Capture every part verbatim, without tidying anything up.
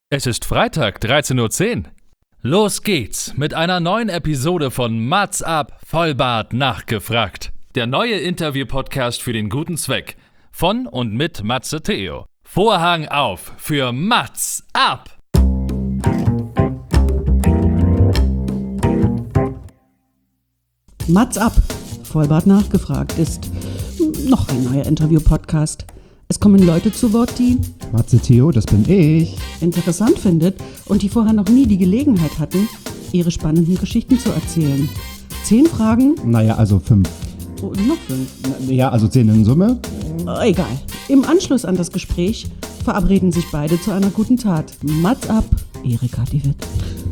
Es ist Freitag, dreizehn Uhr zehn. Los geht's mit einer neuen Episode von Mats ab, Vollbart nachgefragt. Der neue Interview-Podcast für den guten Zweck. Von und mit Matze Theo. Vorhang auf für Mats ab! Mats ab, Vollbart nachgefragt ist noch ein neuer Interview-Podcast. Es kommen Leute zu Wort, die Matze Theo, das bin ich. interessant findet und die vorher noch nie die Gelegenheit hatten, ihre spannenden Geschichten zu erzählen. Zehn Fragen? Naja, also fünf. Oh, noch fünf. Ja, also zehn in Summe. Oh, egal. Im Anschluss an das Gespräch verabreden sich beide zu einer guten Tat. Mats ab, Erika die Witt.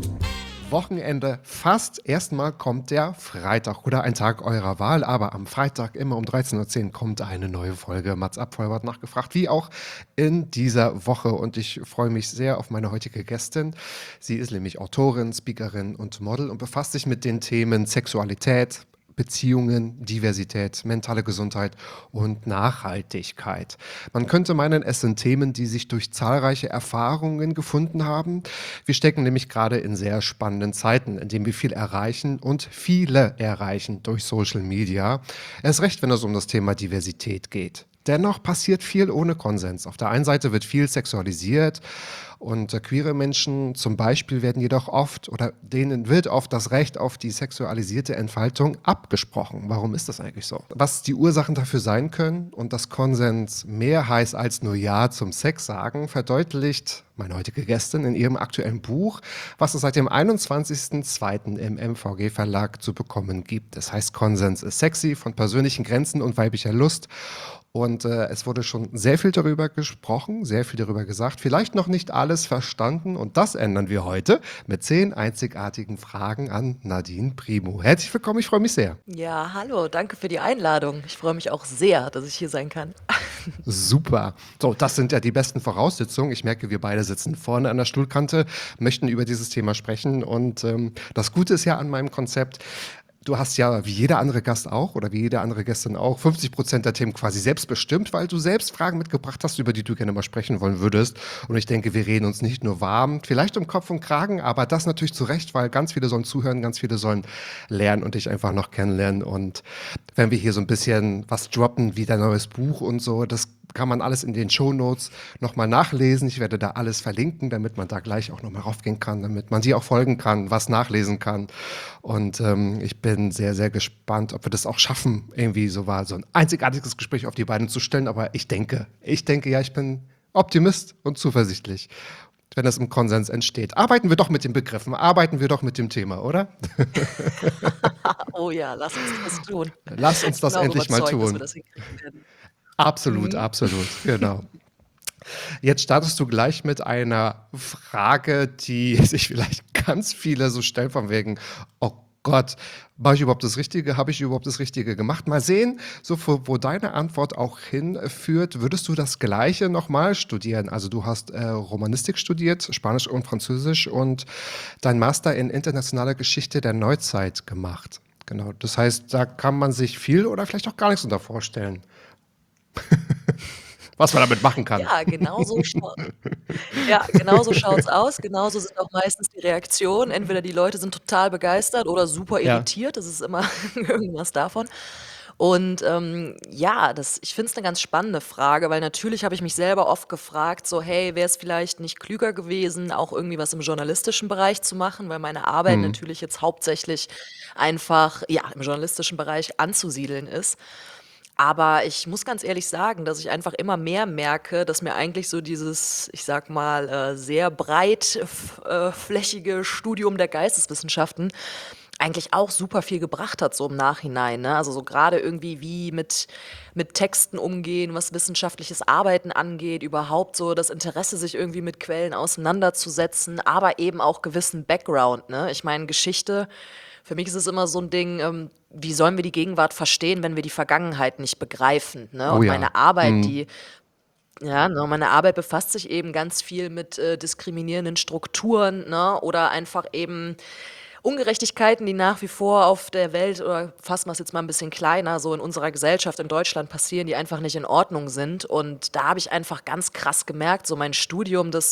Wochenende fast. Erstmal kommt der Freitag oder ein Tag eurer Wahl, aber am Freitag immer um dreizehn Uhr zehn kommt eine neue Folge Mats ab, Vollbart nachgefragt, wie auch in dieser Woche. Und ich freue mich sehr auf meine heutige Gästin. Sie ist nämlich Autorin, Speakerin und Model und befasst sich mit den Themen Sexualität, Beziehungen, Diversität, mentale Gesundheit und Nachhaltigkeit. Man könnte meinen, es sind Themen, die sich durch zahlreiche Erfahrungen gefunden haben. Wir stecken nämlich gerade in sehr spannenden Zeiten, in denen wir viel erreichen und viele erreichen durch Social Media. Erst recht, wenn es um das Thema Diversität geht. Dennoch passiert viel ohne Konsens. Auf der einen Seite wird viel sexualisiert und äh, queere Menschen zum Beispiel werden jedoch oft oder denen wird oft das Recht auf die sexualisierte Entfaltung abgesprochen. Warum ist das eigentlich so? Was die Ursachen dafür sein können und dass Konsens mehr heißt als nur Ja zum Sex sagen, verdeutlicht meine heutige Gästin in ihrem aktuellen Buch, was es seit dem einundzwanzigsten zweiten im M V G Verlag zu bekommen gibt. Es heißt Konsens ist sexy, von persönlichen Grenzen und weiblicher Lust. Und äh, es wurde schon sehr viel darüber gesprochen, sehr viel darüber gesagt, vielleicht noch nicht alles verstanden und das ändern wir heute mit zehn einzigartigen Fragen an Nadine Primo. Herzlich willkommen, ich freue mich sehr. Ja, hallo, danke für die Einladung. Ich freue mich auch sehr, dass ich hier sein kann. Super. So, das sind ja die besten Voraussetzungen. Ich merke, wir beide sitzen vorne an der Stuhlkante, möchten über dieses Thema sprechen und ähm, das Gute ist ja an meinem Konzept, du hast ja, wie jeder andere Gast auch oder wie jede andere Gästin auch, fünfzig Prozent der Themen quasi selbst bestimmt, weil du selbst Fragen mitgebracht hast, über die du gerne mal sprechen wollen würdest. Und ich denke, wir reden uns nicht nur warm, vielleicht um Kopf und Kragen, aber das natürlich zu Recht, weil ganz viele sollen zuhören, ganz viele sollen lernen und dich einfach noch kennenlernen. Und wenn wir hier so ein bisschen was droppen, wie dein neues Buch und so, das kann man alles in den Shownotes nochmal nachlesen. Ich werde da alles verlinken, damit man da gleich auch nochmal raufgehen kann, damit man dir auch folgen kann, was nachlesen kann. Und ähm, ich bin sehr, sehr gespannt, ob wir das auch schaffen, irgendwie so war so ein einzigartiges Gespräch auf die Beine zu stellen. Aber ich denke, ich denke ja, ich bin Optimist und zuversichtlich, wenn das im Konsens entsteht. Arbeiten wir doch mit den Begriffen, arbeiten wir doch mit dem Thema, oder? Oh ja, lass uns das tun. Lass uns das Ich bin auch endlich mal überzeugt, dass wir tun. das hinkriegen werden. Absolut, Mhm. absolut, genau. Jetzt startest du gleich mit einer Frage, die sich vielleicht ganz viele so stellen von wegen, oh Gott, mache ich überhaupt das Richtige? Habe ich überhaupt das Richtige gemacht? Mal sehen, so wo, wo deine Antwort auch hinführt. Würdest du das Gleiche nochmal studieren? Also du hast äh, Romanistik studiert, Spanisch und Französisch und dein Master in internationaler Geschichte der Neuzeit gemacht. Genau, das heißt, da kann man sich viel oder vielleicht auch gar nichts unter vorstellen. Was man damit machen kann. Ja, genau so schau ja, genau so schaut's aus. Genauso sind auch meistens die Reaktionen. Entweder die Leute sind total begeistert oder super Ja. irritiert. Das ist immer irgendwas davon. Und, ähm, ja, das ich finde es 'ne ganz spannende Frage, weil natürlich habe ich mich selber oft gefragt, so: „Hey, wäre es vielleicht nicht klüger gewesen, auch irgendwie was im journalistischen Bereich zu machen?“ Weil meine Arbeit Mhm. natürlich jetzt hauptsächlich einfach, ja, im journalistischen Bereich anzusiedeln ist. Aber ich muss ganz ehrlich sagen, dass ich einfach immer mehr merke, dass mir eigentlich so dieses, ich sage mal, äh, sehr breit f äh, flächige Studium der Geisteswissenschaften eigentlich auch super viel gebracht hat, so im Nachhinein, ne? Also, so grade irgendwie wie mit mit Texten umgehen, was wissenschaftliches Arbeiten angeht, überhaupt so das Interesse, sich irgendwie mit Quellen auseinanderzusetzen, aber eben auch gewissen Background, ne? Ich meine, Geschichte für mich ist es immer so 'n Ding, ähm, wie sollen wir die Gegenwart verstehen, wenn wir die Vergangenheit nicht begreifen, ne? Oh Und ja. meine Arbeit, Mhm. die ja, ne, meine Arbeit befasst sich eben ganz viel mit, äh, diskriminierenden Strukturen, ne, oder einfach eben Ungerechtigkeiten, die nach wie vor auf der Welt oder fassen wir's jetzt mal 'n bisschen kleiner, so in unserer Gesellschaft in Deutschland passieren, die einfach nicht in Ordnung sind. Und da habe ich einfach ganz krass gemerkt, so mein Studium, das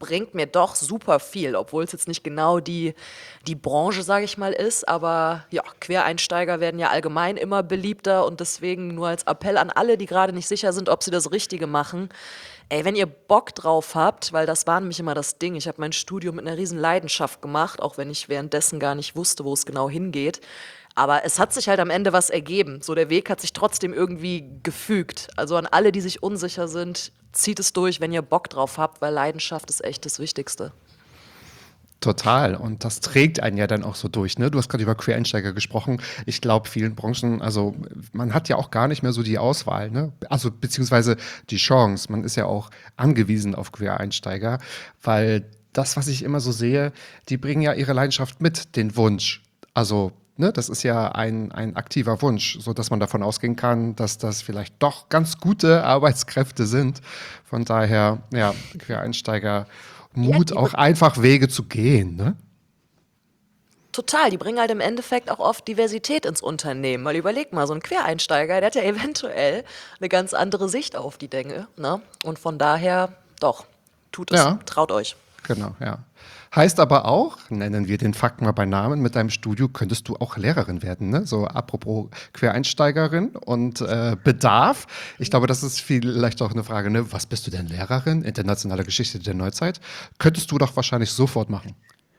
bringt mir doch super viel, obwohl es jetzt nicht genau die, die Branche, sage ich mal, ist. Aber ja, Quereinsteiger werden ja allgemein immer beliebter und deswegen nur als Appell an alle, die gerade nicht sicher sind, ob sie das Richtige machen. Ey, wenn ihr Bock drauf habt, weil das war nämlich immer das Ding, ich habe mein Studium mit einer riesen Leidenschaft gemacht, auch wenn ich währenddessen gar nicht wusste, wo es genau hingeht. Aber es hat sich halt am Ende was ergeben. So, der Weg hat sich trotzdem irgendwie gefügt. Also an alle, die sich unsicher sind, zieht es durch, wenn ihr Bock drauf habt, weil Leidenschaft ist echt das Wichtigste. Total. Und das trägt einen ja dann auch so durch. Ne? Du hast gerade über Quereinsteiger gesprochen. Ich glaube, vielen Branchen, also man hat ja auch gar nicht mehr so die Auswahl, ne? Also beziehungsweise die Chance. Man ist ja auch angewiesen auf Quereinsteiger, weil das, was ich immer so sehe, die bringen ja ihre Leidenschaft mit, den Wunsch. Also ne, das ist ja ein, ein aktiver Wunsch, sodass man davon ausgehen kann, dass das vielleicht doch ganz gute Arbeitskräfte sind. Von daher, ja, Quereinsteiger, Ja, Mut die auch einfach Wege zu gehen, ne? Total, die bringen halt im Endeffekt auch oft Diversität ins Unternehmen. Weil überleg mal, so ein Quereinsteiger, der hat ja eventuell eine ganz andere Sicht auf die Dinge. Ne? Und von daher, doch, tut es, Ja, traut euch. genau, ja. Heißt aber auch, nennen wir den Fakt mal bei Namen, mit deinem Studio könntest du auch Lehrerin werden, ne? So apropos Quereinsteigerin und äh, Bedarf. Ich glaube, das ist vielleicht auch eine Frage, ne? Was bist du denn Lehrerin? Internationale Geschichte der Neuzeit. Könntest du doch wahrscheinlich sofort machen.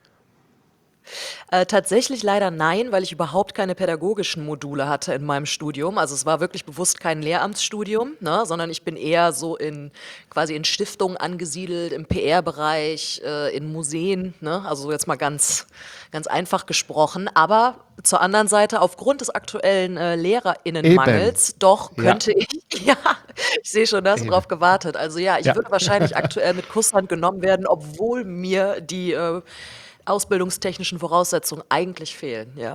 Äh, tatsächlich leider nein, weil ich überhaupt keine pädagogischen Module hatte in meinem Studium. Also es war wirklich bewusst kein Lehramtsstudium, ne, sondern ich bin eher so in quasi in Stiftungen angesiedelt, im P R-Bereich, äh, in Museen, ne? Also so jetzt mal ganz, ganz einfach gesprochen. Aber zur anderen Seite, aufgrund des aktuellen äh, Eben. LehrerInnenmangels, doch Ja, könnte ich, ja, ich sehe schon, da hast du eben. drauf gewartet. Also ja, ich Ja. würde wahrscheinlich aktuell mit Kusshand genommen werden, obwohl mir die äh, ausbildungstechnischen Voraussetzungen eigentlich fehlen, ja.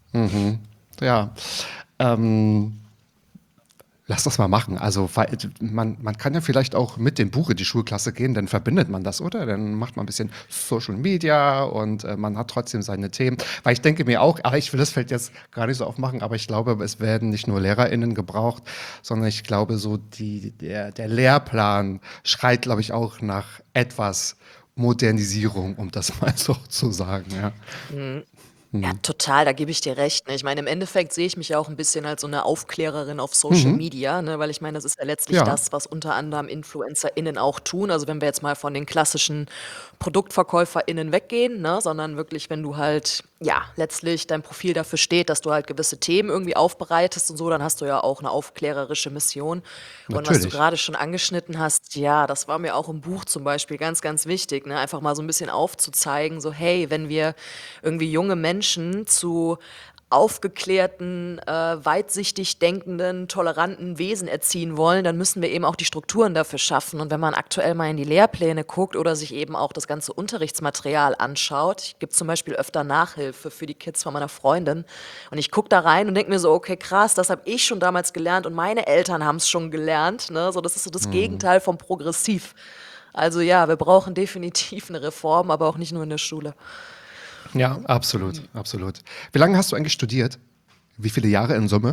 Ja. Ähm, Lass das mal machen. Also, weil man, man kann ja vielleicht auch mit dem Buch in die Schulklasse gehen, dann verbindet man das, oder? Dann macht man ein bisschen Social Media und äh, man hat trotzdem seine Themen. Weil ich denke mir auch, ah, ich will das Feld jetzt gar nicht so aufmachen, aber ich glaube, es werden nicht nur LehrerInnen gebraucht, sondern ich glaube, so die, der, der Lehrplan schreit, glaube ich, auch nach etwas Modernisierung, um das mal so zu sagen. Ja. Ja, total, da gebe ich dir recht. Ne? Ich meine, im Endeffekt sehe ich mich ja auch ein bisschen als so eine Aufklärerin auf Social Media, ne? Weil ich meine, das ist ja letztlich Ja, das, was unter anderem InfluencerInnen auch tun. Also wenn wir jetzt mal von den klassischen ProduktverkäuferInnen weggehen, ne? Sondern wirklich, wenn du halt, ja, letztlich dein Profil dafür steht, dass du halt gewisse Themen irgendwie aufbereitest und so, dann hast du ja auch eine aufklärerische Mission. Und was du natürlich. gerade schon angeschnitten hast, ja, das war mir auch im Buch zum Beispiel ganz, ganz wichtig, ne? Einfach mal so ein bisschen aufzuzeigen, so hey, wenn wir irgendwie junge Menschen zu aufgeklärten, äh, weitsichtig denkenden, toleranten Wesen erziehen wollen, dann müssen wir eben auch die Strukturen dafür schaffen. Und wenn man aktuell mal in die Lehrpläne guckt oder sich eben auch das ganze Unterrichtsmaterial anschaut, ich gebe zum Beispiel öfter Nachhilfe für die Kids von meiner Freundin und ich gucke da rein und denke mir so, okay, krass, das habe ich schon damals gelernt und meine Eltern haben es schon gelernt. Ne? So, das ist so das Gegenteil vom Progressiv. Also ja, wir brauchen definitiv eine Reform, aber auch nicht nur in der Schule. Ja, absolut, absolut. Wie lange hast du eigentlich studiert? Wie viele Jahre in Summe?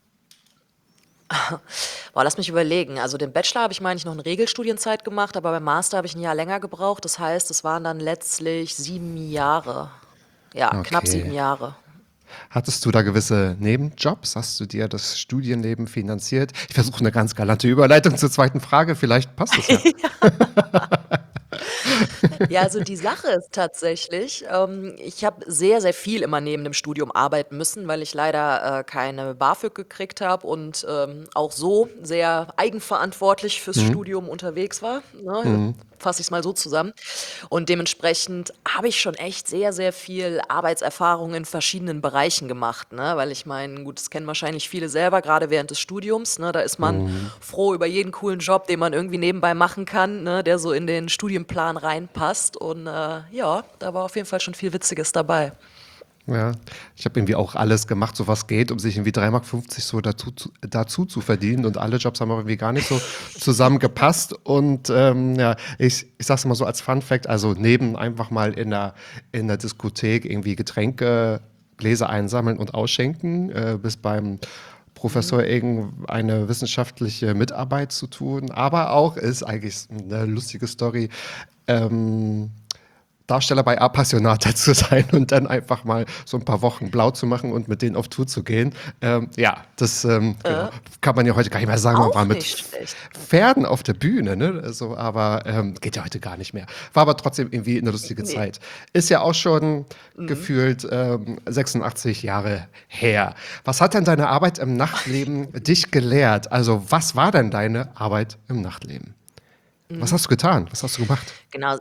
Boah, lass mich überlegen. Also den Bachelor habe ich, meine ich, noch eine Regelstudienzeit gemacht, aber beim Master habe ich ein Jahr länger gebraucht. Das heißt, es waren dann letztlich sieben Jahre. Ja, knapp sieben Okay. Jahre. Hattest du da gewisse Nebenjobs? Hast du dir das Studienleben finanziert? Ich versuche eine ganz galante Überleitung zur zweiten Frage. Vielleicht passt es ja. Ja, also die Sache ist tatsächlich, ähm, ich habe sehr, sehr viel immer neben dem Studium arbeiten müssen, weil ich leider äh, keine BAföG gekriegt habe und ähm, auch so sehr eigenverantwortlich fürs Studium unterwegs war. Ne? Fasse ich es mal so zusammen. Und dementsprechend habe ich schon echt sehr, sehr viel Arbeitserfahrung in verschiedenen Bereichen gemacht. Ne? Weil ich meine, gut, das kennen wahrscheinlich viele selber, gerade während des Studiums. Ne? Da ist man froh über jeden coolen Job, den man irgendwie nebenbei machen kann, ne? Der so in den Studienplan reinpasst. Und äh, ja, da war auf jeden Fall schon viel Witziges dabei. Ja, ich habe irgendwie auch alles gemacht, so was geht, um sich irgendwie drei Mark fünfzig so dazu, zu- dazu zu verdienen. Und alle Jobs haben aber irgendwie gar nicht so zusammengepasst. Und ähm, ja, ich, ich sage es mal so als Fun Fact, also neben einfach mal in der, in der Diskothek irgendwie Getränke, Gläser einsammeln und ausschenken, äh, bis beim Professor irgendeine wissenschaftliche Mitarbeit zu tun, aber auch ist eigentlich eine lustige Story, ähm, Darsteller bei Appassionata zu sein und dann einfach mal so ein paar Wochen blau zu machen und mit denen auf Tour zu gehen. Ähm, ja, das ähm, genau, Äh, kann man ja heute gar nicht mehr sagen. Man war auch mit nicht schlecht. Pferden auf der Bühne, ne? So, aber ähm, geht ja heute gar nicht mehr. War aber trotzdem irgendwie eine lustige Nee. Zeit. Ist ja auch schon Mhm. gefühlt ähm, sechsundachtzig Jahre her. Was hat denn deine Arbeit im Nachtleben dich gelehrt? Also, was war denn deine Arbeit im Nachtleben? Was Mhm. hast du getan? Was hast du gemacht? Genau.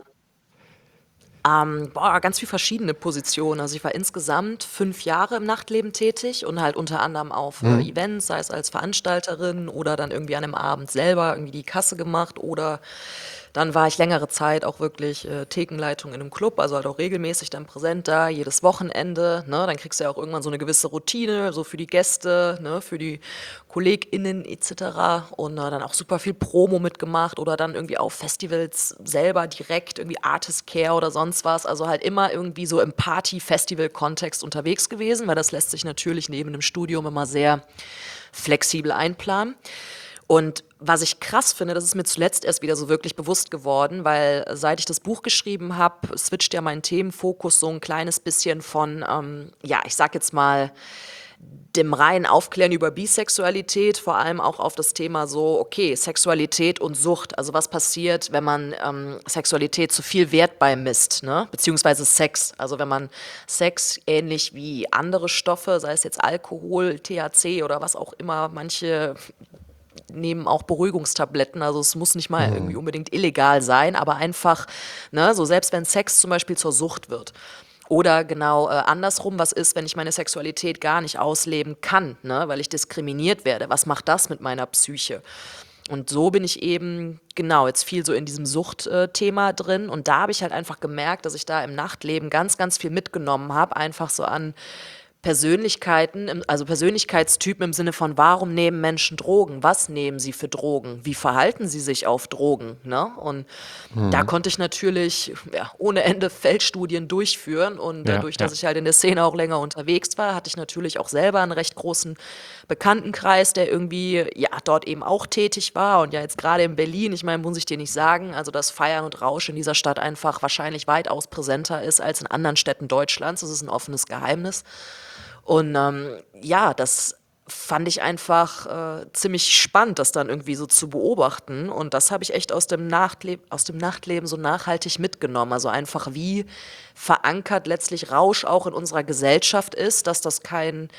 Ähm, boah, ganz viel verschiedene Positionen. Also ich war insgesamt fünf Jahre im Nachtleben tätig und halt unter anderem auf äh, Mhm. Events, sei es als Veranstalterin oder dann irgendwie an einem Abend selber irgendwie die Kasse gemacht oder dann war ich längere Zeit auch wirklich äh, Thekenleitung in einem Club, also halt auch regelmäßig dann präsent da, jedes Wochenende. Ne? Dann kriegst du ja auch irgendwann so eine gewisse Routine, so für die Gäste, ne? Für die KollegInnen et cetera. Und äh, dann auch super viel Promo mitgemacht oder dann irgendwie auf Festivals selber direkt, irgendwie Artist Care oder sonst was. Also halt immer irgendwie so im Party-Festival-Kontext unterwegs gewesen, weil das lässt sich natürlich neben dem Studium immer sehr flexibel einplanen. Und was ich krass finde, das ist mir zuletzt erst wieder so wirklich bewusst geworden, weil seit ich das Buch geschrieben habe, switcht ja mein Themenfokus so ein kleines bisschen von, ähm, ja, ich sag jetzt mal, dem reinen Aufklären über Bisexualität, vor allem auch auf das Thema so, okay, Sexualität und Sucht. Also was passiert, wenn man ähm, Sexualität zu viel Wert beimisst, ne? Beziehungsweise Sex. Also wenn man Sex ähnlich wie andere Stoffe, sei es jetzt Alkohol, T H C oder was auch immer, manche nehmen auch Beruhigungstabletten, also es muss nicht mal irgendwie Mhm. unbedingt illegal sein, aber einfach, ne, so selbst wenn Sex zum Beispiel zur Sucht wird. Oder genau äh, andersrum, was ist, wenn ich meine Sexualität gar nicht ausleben kann, ne, weil ich diskriminiert werde? Was macht das mit meiner Psyche? Und so bin ich eben, genau, jetzt viel so in diesem Suchtthema drin. Und da habe ich halt einfach gemerkt, dass ich da im Nachtleben ganz, ganz viel mitgenommen habe, einfach so an Persönlichkeiten, im- also Persönlichkeitstypen im Sinne von, warum nehmen Menschen Drogen? Was nehmen sie für Drogen? Wie verhalten sie sich auf Drogen? Ne? Und da Mhm. konnte ich natürlich ja, ohne Ende Feldstudien durchführen. Und Ja, dadurch, ja. dass ich halt in der Szene auch länger unterwegs war, hatte ich natürlich auch selber einen recht großen Bekanntenkreis, der irgendwie ja dort eben auch tätig war. Und ja, jetzt gerade in Berlin, ich meine, muss ich dir nicht sagen, also dass Feiern und Rausch in dieser Stadt einfach wahrscheinlich weitaus präsenter ist als in anderen Städten Deutschlands. Das ist ein offenes Geheimnis. Und ähm, ja, das fand ich einfach äh, ziemlich spannend, das dann irgendwie so zu beobachten. Und das habe ich echt aus dem, Nachtleb aus dem Nachtleben so nachhaltig mitgenommen. Also einfach, wie verankert letztlich Rausch auch in unserer Gesellschaft ist, dass das kein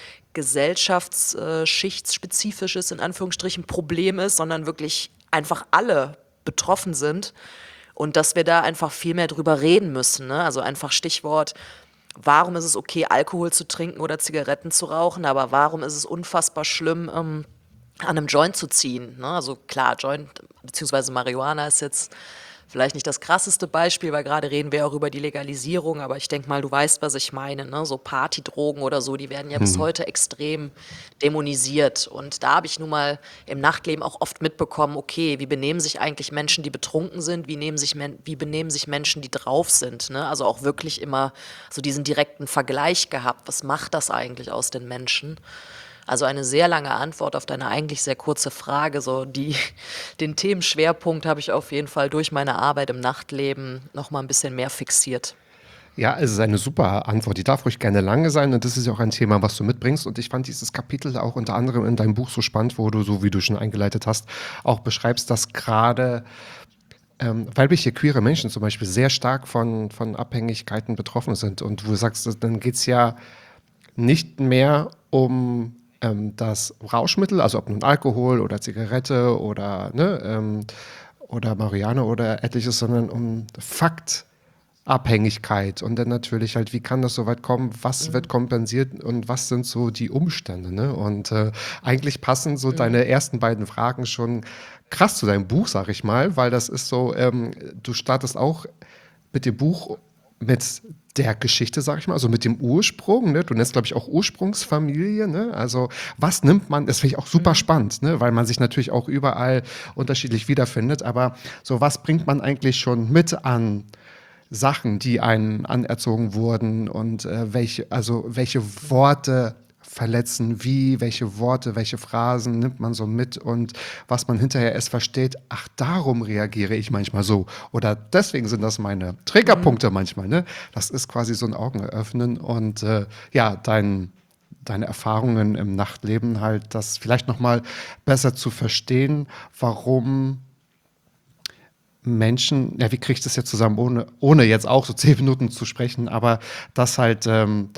gesellschaftsschichtsspezifisches, in Anführungsstrichen, Problem ist, sondern wirklich einfach alle betroffen sind. Und dass wir da einfach viel mehr drüber reden müssen. Ne? Also einfach Stichwort, warum ist es okay, Alkohol zu trinken oder Zigaretten zu rauchen, aber warum ist es unfassbar schlimm, ähm, an einem Joint zu ziehen? Ne? Also klar, Joint bzw. Marihuana ist jetzt vielleicht nicht das krasseste Beispiel, weil gerade reden wir auch über die Legalisierung, aber ich denke mal, du weißt, was ich meine. Ne? So Partydrogen oder so, die werden ja bis Mhm. heute extrem dämonisiert. Und da habe ich nun mal im Nachtleben auch oft mitbekommen, okay, wie benehmen sich eigentlich Menschen, die betrunken sind, wie, nehmen sich Men wie benehmen sich Menschen, die drauf sind. Ne? Also auch wirklich immer so diesen direkten Vergleich gehabt. Was macht das eigentlich aus den Menschen? Also eine sehr lange Antwort auf deine eigentlich sehr kurze Frage. So die, den Themenschwerpunkt habe ich auf jeden Fall durch meine Arbeit im Nachtleben noch mal ein bisschen mehr fixiert. Ja, es ist eine super Antwort. Die darf ruhig gerne lange sein und das ist ja auch ein Thema, was du mitbringst. Und ich fand dieses Kapitel auch unter anderem in deinem Buch so spannend, wo du, so wie du schon eingeleitet hast, auch beschreibst, dass gerade ähm, weibliche queere Menschen zum Beispiel sehr stark von, von Abhängigkeiten betroffen sind. Und du sagst, dann geht es ja nicht mehr um ähm, das Rauschmittel, also ob nun Alkohol oder Zigarette oder, ne, ähm, oder Marihuana oder etliches, sondern um Faktabhängigkeit und dann natürlich halt, wie kann das so weit kommen, was wird Mhm. kompensiert und was sind so die Umstände, ne? Und äh, eigentlich passen so Mhm. deine ersten beiden Fragen schon krass zu deinem Buch, sag ich mal, weil das ist so, ähm, du startest auch mit dem Buch mit der Geschichte, sag ich mal, also mit dem Ursprung, ne? Du nennst, glaube ich, auch Ursprungsfamilie, ne? Also was nimmt man, das finde ich auch super Mhm. spannend, ne? Weil man sich natürlich auch überall unterschiedlich wiederfindet, aber so was bringt man eigentlich schon mit an Sachen, die einen anerzogen wurden und äh, welche, also welche Worte verletzen, wie, welche Worte, welche Phrasen nimmt man so mit und was man hinterher erst versteht, ach, darum reagiere ich manchmal so oder deswegen sind das meine Triggerpunkte manchmal, ne? Das ist quasi so ein Augenöffnen und äh, ja, dein deine Erfahrungen im Nachtleben halt, das vielleicht nochmal besser zu verstehen, warum Menschen, ja, wie kriege ich das jetzt zusammen, ohne, ohne jetzt auch so zehn Minuten zu sprechen, aber dass halt ähm,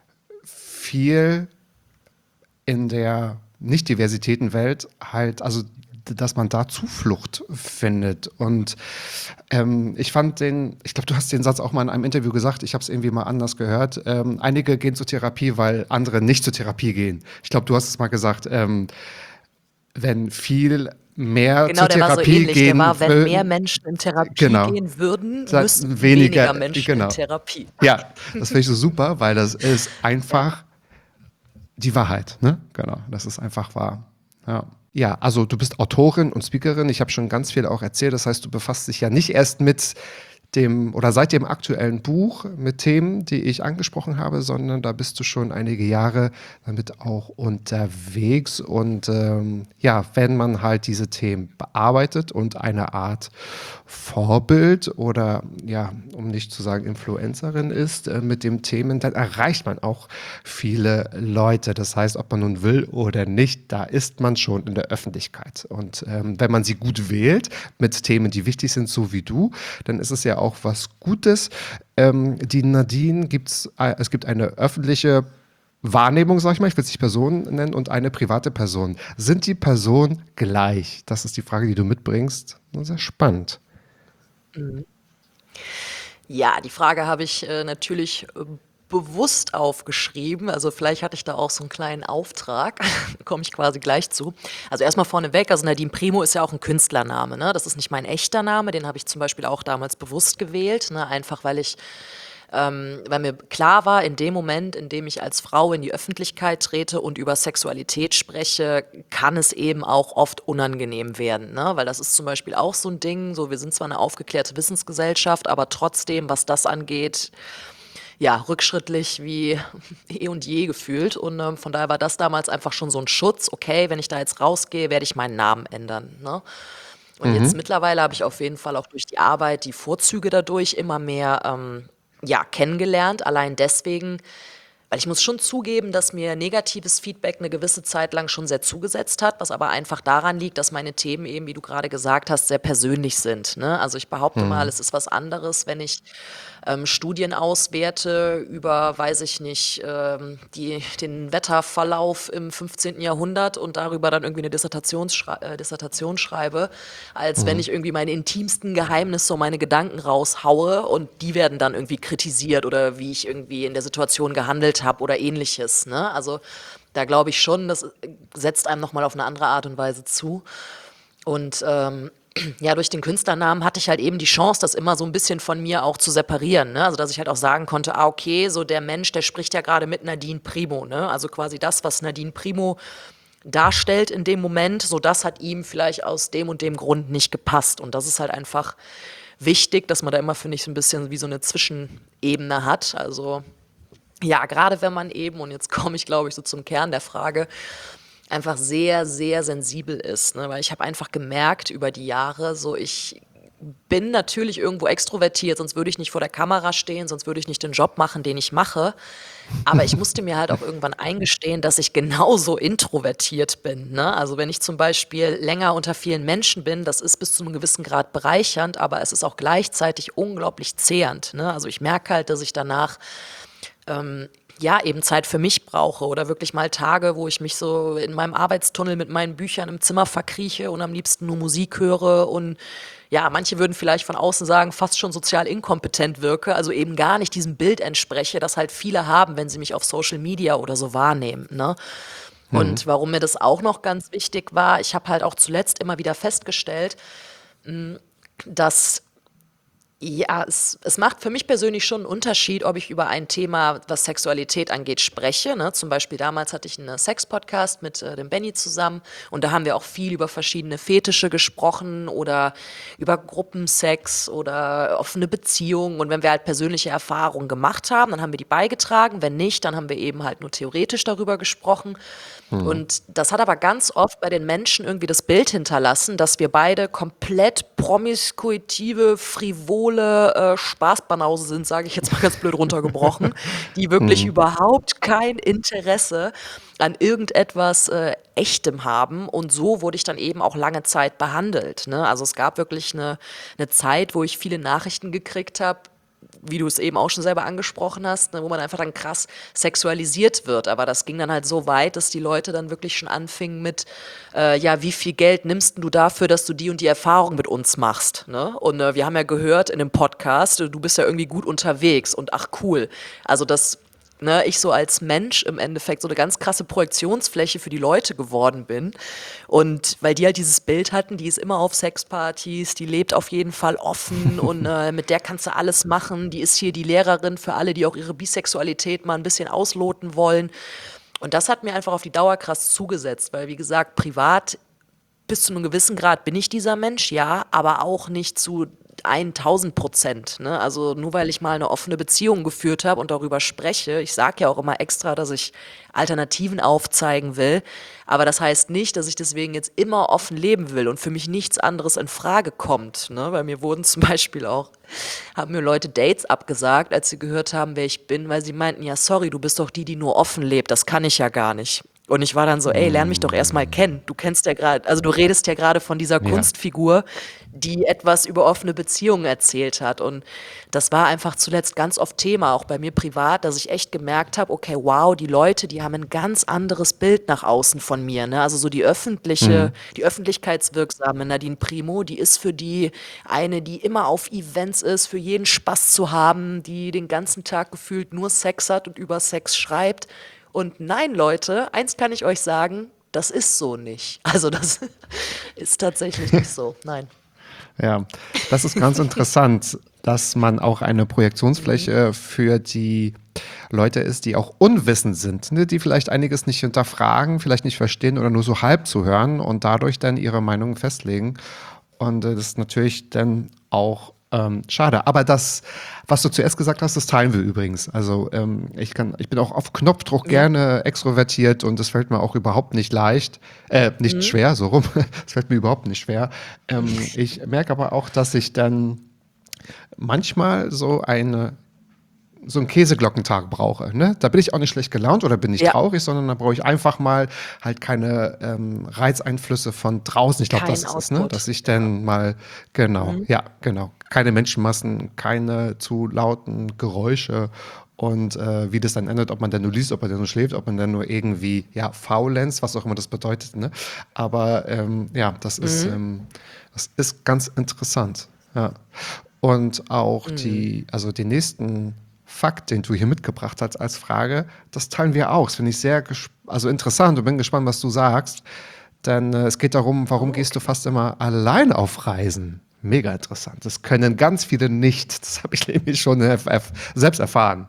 viel in der Nicht-Diversitätenwelt halt, also dass man da Zuflucht findet. Und ähm, ich fand den, ich glaube, du hast den Satz auch mal in einem Interview gesagt, ich habe es irgendwie mal anders gehört. Ähm, einige gehen zur Therapie, weil andere nicht zur Therapie gehen. Ich glaube, du hast es mal gesagt, ähm, wenn viel mehr Genau, zur der war so Therapie ähnlich. Der gehen war, wenn würden, mehr Menschen in Therapie genau, gehen würden, dann müssten weniger, weniger Menschen in genau. Therapie. Ja, das finde ich so super, weil das ist Ja. einfach die Wahrheit, ne? Genau, das ist einfach wahr. Ja. Ja, also du bist Autorin und Speakerin. Ich habe schon ganz viel auch erzählt. Das heißt, du befasst dich ja nicht erst mit dem oder seit dem aktuellen Buch mit Themen, die ich angesprochen habe, sondern da bist du schon einige Jahre damit auch unterwegs. Und ähm, ja, wenn man halt diese Themen bearbeitet und eine Art Vorbild oder ja, um nicht zu sagen Influencerin ist äh, mit dem Themen, dann erreicht man auch viele Leute. Das heißt, ob man nun will oder nicht, da ist man schon in der Öffentlichkeit. Und ähm, wenn man sie gut wählt mit Themen, die wichtig sind, so wie du, dann ist es ja auch was Gutes. Ähm, die Nadine gibt's, äh, es gibt eine öffentliche Wahrnehmung, sag ich mal, ich will es nicht Person nennen, und eine private Person. Sind die Personen gleich? Das ist die Frage, die du mitbringst. Sehr spannend. Mhm. Ja, die Frage habe ich äh, natürlich äh, bewusst aufgeschrieben. Also vielleicht hatte ich da auch so einen kleinen Auftrag. Da komme ich quasi gleich zu. Also erstmal vorneweg, also Nadine Primo ist ja auch ein Künstlername. Ne? Das ist nicht mein echter Name, den habe ich zum Beispiel auch damals bewusst gewählt. Ne? Einfach weil ich ähm, weil mir klar war, in dem Moment, in dem ich als Frau in die Öffentlichkeit trete und über Sexualität spreche, kann es eben auch oft unangenehm werden, ne? Weil das ist zum Beispiel auch so ein Ding, so wir sind zwar eine aufgeklärte Wissensgesellschaft, aber trotzdem, was das angeht, ja, rückschrittlich wie eh und je gefühlt. Und ähm, von daher war das damals einfach schon so ein Schutz. Okay, wenn ich da jetzt rausgehe, werde ich meinen Namen ändern, ne? Und jetzt Mhm. mittlerweile habe ich auf jeden Fall auch durch die Arbeit die Vorzüge dadurch immer mehr ähm, ja, kennengelernt. Allein deswegen, weil ich muss schon zugeben, dass mir negatives Feedback eine gewisse Zeit lang schon sehr zugesetzt hat, was aber einfach daran liegt, dass meine Themen eben, wie du gerade gesagt hast, sehr persönlich sind. Ne? Also ich behaupte mal, Mhm. es ist was anderes, wenn ich ähm, Studien auswerte über, weiß ich nicht, ähm, die, den Wetterverlauf im fünfzehnten. Jahrhundert und darüber dann irgendwie eine Dissertationsschrei äh, Dissertation schreibe, als wenn Mhm. ich irgendwie meine intimsten Geheimnisse und meine Gedanken raushaue und die werden dann irgendwie kritisiert oder wie ich irgendwie in der Situation gehandelt habe oder ähnliches. Ne? Also da glaube ich schon, das setzt einem nochmal auf eine andere Art und Weise zu. Und ähm, ja, durch den Künstlernamen hatte ich halt eben die Chance, das immer so ein bisschen von mir auch zu separieren. Ne? Also, dass ich halt auch sagen konnte, ah, okay, so der Mensch, der spricht ja gerade mit Nadine Primo. Ne? Also quasi das, was Nadine Primo darstellt in dem Moment, so das hat ihm vielleicht aus dem und dem Grund nicht gepasst. Und das ist halt einfach wichtig, dass man da immer, finde ich, so ein bisschen wie so eine Zwischenebene hat. Also ja, gerade wenn man eben, und jetzt komme ich, glaube ich, so zum Kern der Frage, einfach sehr, sehr sensibel ist. Ne? Weil ich habe einfach gemerkt über die Jahre, so ich bin natürlich irgendwo extrovertiert, sonst würde ich nicht vor der Kamera stehen, sonst würde ich nicht den Job machen, den ich mache. Aber ich musste mir halt auch irgendwann eingestehen, dass ich genauso introvertiert bin. Ne? Also wenn ich zum Beispiel länger unter vielen Menschen bin, das ist bis zu einem gewissen Grad bereichernd, aber es ist auch gleichzeitig unglaublich zehrend. Ne? Also ich merke halt, dass ich danach ähm, ja, eben Zeit für mich brauche oder wirklich mal Tage, wo ich mich so in meinem Arbeitstunnel mit meinen Büchern im Zimmer verkrieche und am liebsten nur Musik höre und ja, manche würden vielleicht von außen sagen, fast schon sozial inkompetent wirke, also eben gar nicht diesem Bild entspreche, das halt viele haben, wenn sie mich auf Social Media oder so wahrnehmen, ne? Mhm. Und warum mir das auch noch ganz wichtig war, ich habe halt auch zuletzt immer wieder festgestellt, mh, dass Ja, es, es macht für mich persönlich schon einen Unterschied, ob ich über ein Thema, was Sexualität angeht, spreche. Ne? Zum Beispiel damals hatte ich einen Sex-Podcast mit äh, dem Benny zusammen und da haben wir auch viel über verschiedene Fetische gesprochen oder über Gruppensex oder offene Beziehungen. Und wenn wir halt persönliche Erfahrungen gemacht haben, dann haben wir die beigetragen. Wenn nicht, dann haben wir eben halt nur theoretisch darüber gesprochen. Und das hat aber ganz oft bei den Menschen irgendwie das Bild hinterlassen, dass wir beide komplett promiskuitive, frivole äh, Spaßbanause sind, sage ich jetzt mal ganz blöd runtergebrochen, die wirklich überhaupt kein Interesse an irgendetwas äh, Echtem haben. Und so wurde ich dann eben auch lange Zeit behandelt. Ne? Also es gab wirklich eine, eine Zeit, wo ich viele Nachrichten gekriegt habe, wie du es eben auch schon selber angesprochen hast, ne, wo man einfach dann krass sexualisiert wird. Aber das ging dann halt so weit, dass die Leute dann wirklich schon anfingen mit, äh, ja, wie viel Geld nimmst du dafür, dass du die und die Erfahrung mit uns machst? Ne? Und äh, wir haben ja gehört in dem Podcast, äh, du bist ja irgendwie gut unterwegs und ach cool. Also das ne, ich so als Mensch im Endeffekt so eine ganz krasse Projektionsfläche für die Leute geworden bin. Und weil die halt dieses Bild hatten, die ist immer auf Sexpartys, die lebt auf jeden Fall offen und äh, mit der kannst du alles machen. Die ist hier die Lehrerin für alle, die auch ihre Bisexualität mal ein bisschen ausloten wollen. Und das hat mir einfach auf die Dauer krass zugesetzt, weil wie gesagt, privat bis zu einem gewissen Grad bin ich dieser Mensch, ja, aber auch nicht zu tausend Prozent. Ne? Also nur weil ich mal eine offene Beziehung geführt habe und darüber spreche, ich sage ja auch immer extra, dass ich Alternativen aufzeigen will, aber das heißt nicht, dass ich deswegen jetzt immer offen leben will und für mich nichts anderes in Frage kommt. Ne? Weil mir wurden zum Beispiel auch, haben mir Leute Dates abgesagt, als sie gehört haben, wer ich bin, weil sie meinten, ja sorry, du bist doch die, die nur offen lebt, das kann ich ja gar nicht. Und ich war dann so, ey, lern mich doch erstmal kennen. Du kennst ja gerade, also du redest ja gerade von dieser Ja. Kunstfigur, die etwas über offene Beziehungen erzählt hat. Und das war einfach zuletzt ganz oft Thema, auch bei mir privat, dass ich echt gemerkt habe, okay, wow, die Leute, die haben ein ganz anderes Bild nach außen von mir. Ne? Also so die öffentliche, die öffentlichkeitswirksame Nadine Primo, die ist für die eine, die immer auf Events ist, für jeden Spaß zu haben, die den ganzen Tag gefühlt nur Sex hat und über Sex schreibt. Und nein, Leute, eins kann ich euch sagen, das ist so nicht. Also das ist tatsächlich nicht so. Nein. Ja, das ist ganz interessant, dass man auch eine Projektionsfläche für die Leute ist, die auch unwissend sind, ne, die vielleicht einiges nicht hinterfragen, vielleicht nicht verstehen oder nur so halb zuhören und dadurch dann ihre Meinung festlegen. Und äh, das ist natürlich dann auch ähm, schade. Aber das, was du zuerst gesagt hast, das teilen wir übrigens. Also ähm, ich kann, ich bin auch auf Knopfdruck gerne extrovertiert und das fällt mir auch überhaupt nicht leicht, äh, nicht schwer, so rum. Es fällt mir überhaupt nicht schwer. Ähm, ich merke aber auch, dass ich dann manchmal so eine so einen Käseglockentag brauche. Ne? Da bin ich auch nicht schlecht gelaunt oder bin nicht Ja. traurig, sondern da brauche ich einfach mal halt keine ähm, Reizeinflüsse von draußen. Ich glaube, Kein das ist es, ne? Output. Dass ich dann mal, genau, ja, genau, keine Menschenmassen, keine zu lauten Geräusche und äh, wie das dann endet, ob man dann nur liest, ob man dann nur schläft, ob man dann nur irgendwie, ja, faulenzt, was auch immer das bedeutet. Ne? Aber ähm, ja, das ist, ähm, das ist ganz interessant. Ja. Und auch die, also den nächsten Fakt, den du hier mitgebracht hast als Frage, das teilen wir auch. Das finde ich sehr ges- also interessant und bin gespannt, was du sagst. Denn äh, es geht darum, warum gehst du fast immer allein auf Reisen? Mega interessant. Das können ganz viele nicht. Das habe ich nämlich schon äh, erf- selbst erfahren.